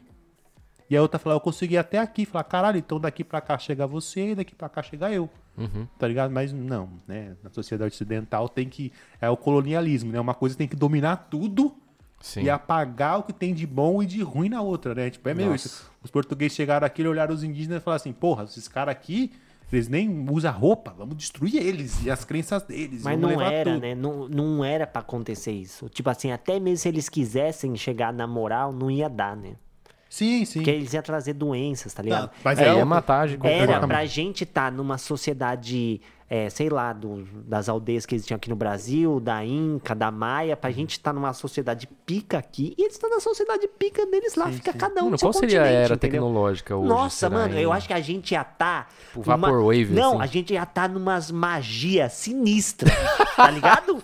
E a outra fala, eu consegui ir até aqui. Fala, caralho, então daqui pra cá chega você e daqui pra cá chega eu. Tá ligado? Mas não, né? Na sociedade ocidental tem que... É o colonialismo, né? Uma coisa tem que dominar tudo. Sim. E apagar o que tem de bom e de ruim na outra, né? Tipo, é meio isso. Os portugueses chegaram aqui, olharam os indígenas e falaram assim, porra, esses caras aqui, eles nem usam roupa, vamos destruir eles e as crenças deles. Mas não era, tudo. Né? Não era pra acontecer isso. Tipo assim, até mesmo se eles quisessem chegar na moral, não ia dar, né? Sim, sim. Porque eles iam trazer doenças, tá ligado? Mas ia matar de qualquer Era forma. pra gente estar numa sociedade, sei lá, das aldeias que existiam aqui no Brasil, da Inca, da Maia, pra gente estar numa sociedade pica aqui, e eles estão na sociedade pica deles lá, fica cada um no seu Qual seria a continente, era entendeu? tecnológica hoje? Nossa, mano, eu acho que a gente ia estar... Tipo, Vaporwave, Não, assim. a gente ia estar numas magias sinistras, tá ligado?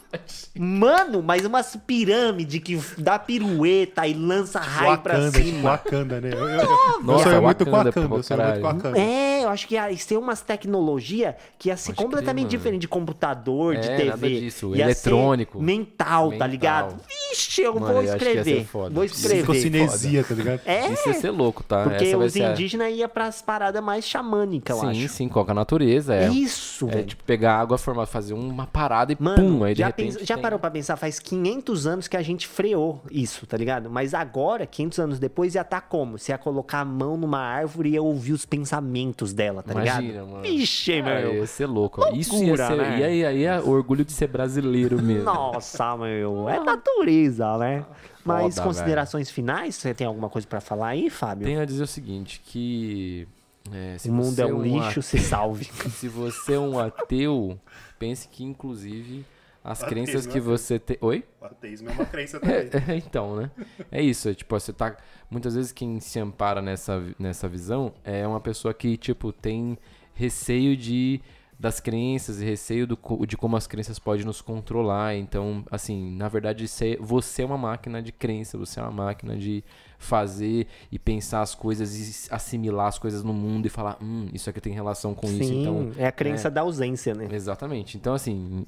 Mano, mas umas pirâmides que dá pirueta e lança raio pra cima. Wakanda, né? Nossa, eu sou muito Wakanda, Wakanda, pô, eu sou muito Wakanda. Eu acho que ia ser umas tecnologias que ia ser completamente diferente de computador, de TV. Nada disso. Ia eletrônico. ser mental, tá ligado? Vixe, eu Mano, vou eu acho que ia escrever. ser foda. Vou escrever. Psicocinesia, tá ligado? Isso ia ser louco, tá? Porque Essa vai os ser indígenas iam pras paradas mais xamânicas, eu acho. Sim, qual que é a natureza. Isso, velho. Tipo, pegar água, fazer uma parada e Mano, pum, aí de repente... já parou pra pensar? Faz 500 anos que a gente freou isso, tá ligado? Mas agora, 500 anos depois, ia estar como? Você ia colocar a mão numa árvore e ia ouvir os pensamentos dela, tá ligado? Imagina, mano. Vixe, meu. Ia ser louco. Loucura, Isso ia ser... né? E aí é orgulho de ser brasileiro mesmo. Nossa, meu. É natureza, né? Mas Foda, considerações finais? Você tem alguma coisa pra falar aí, Fábio? Tenho a dizer o seguinte, que... se o mundo você é um lixo, se salve. Se você é um ateu, pense que, inclusive, as crenças que você tem... Oi? O ateísmo é uma crença também. Então, né? É isso. Tipo, você tá... Muitas vezes quem se ampara nessa visão é uma pessoa que, tipo, tem receio das crenças e receio de como as crenças podem nos controlar. Então, assim, na verdade, você é uma máquina de crença, você é uma máquina de fazer e pensar as coisas e assimilar as coisas no mundo e falar, isso aqui tem relação com isso. Então, é a crença da ausência, né? Exatamente. Então, assim,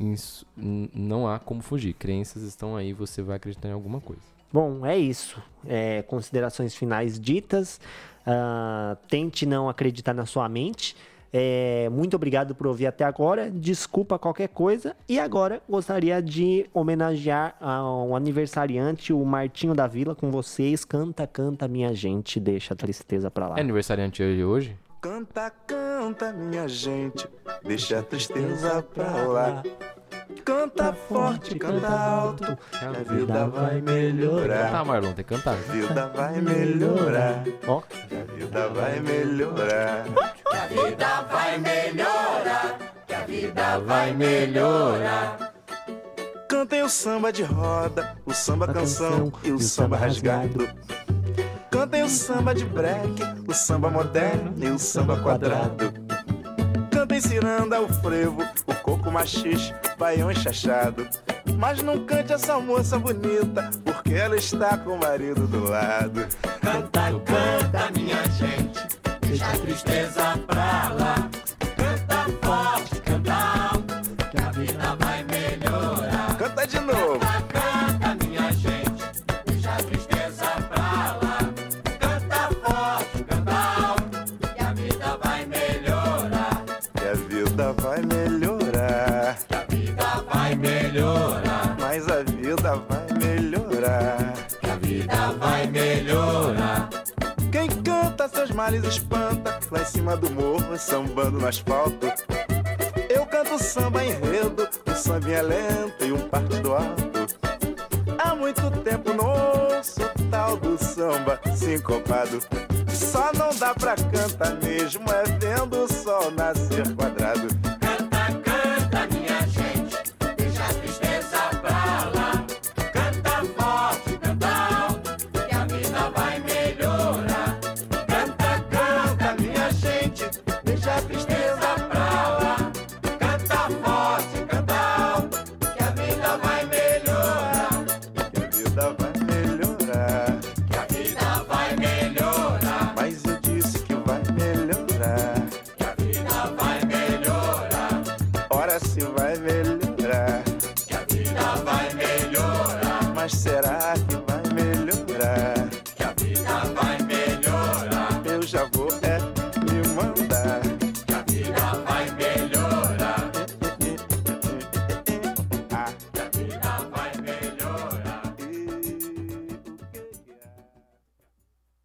não há como fugir. Crenças estão aí, você vai acreditar em alguma coisa. Bom, é isso. Considerações finais ditas. Tente não acreditar na sua mente. Muito obrigado por ouvir até agora. Desculpa qualquer coisa. E agora gostaria de homenagear ao aniversariante, o Martinho da Vila, com vocês. Canta, canta, minha gente, deixa a tristeza pra lá. É aniversariante hoje? Canta, canta, minha gente, deixa a tristeza pra lá. Canta forte, canta alto, que a vida vai melhorar. Tá, Marlon, tem que cantar. A vida vai melhorar. Ó. Que a vida vai melhorar. Que a vida vai melhorar. Que a vida vai melhorar. Cantem o samba de roda, o samba canção e o samba rasgado. Cantem o samba de break, o samba moderno e o samba quadrado. Cantem ciranda, o frevo, o coco machixe, baião enxachado. Mas não cante essa moça bonita, porque ela está com o marido do lado. Canta, canta, minha gente, deixa a tristeza pra lá. Canta forte, canta alto, que a vida vai melhorar. Canta de novo. Canta, minha gente, deixa a tristeza pra lá. Canta forte, canta alto, que a vida vai melhorar. Que a vida vai melhorar. Que a vida vai melhorar. Mas a vida vai melhorar. Que a vida vai melhorar. Quem canta seus males espanta, lá em cima do morro, sambando no asfalto. Eu canto samba enredo, um sambinha lento e um partido alto. Há muito tempo não ouço o tal do samba sincopado. Só não dá pra cantar mesmo, é vendo o sol nascer quadrado.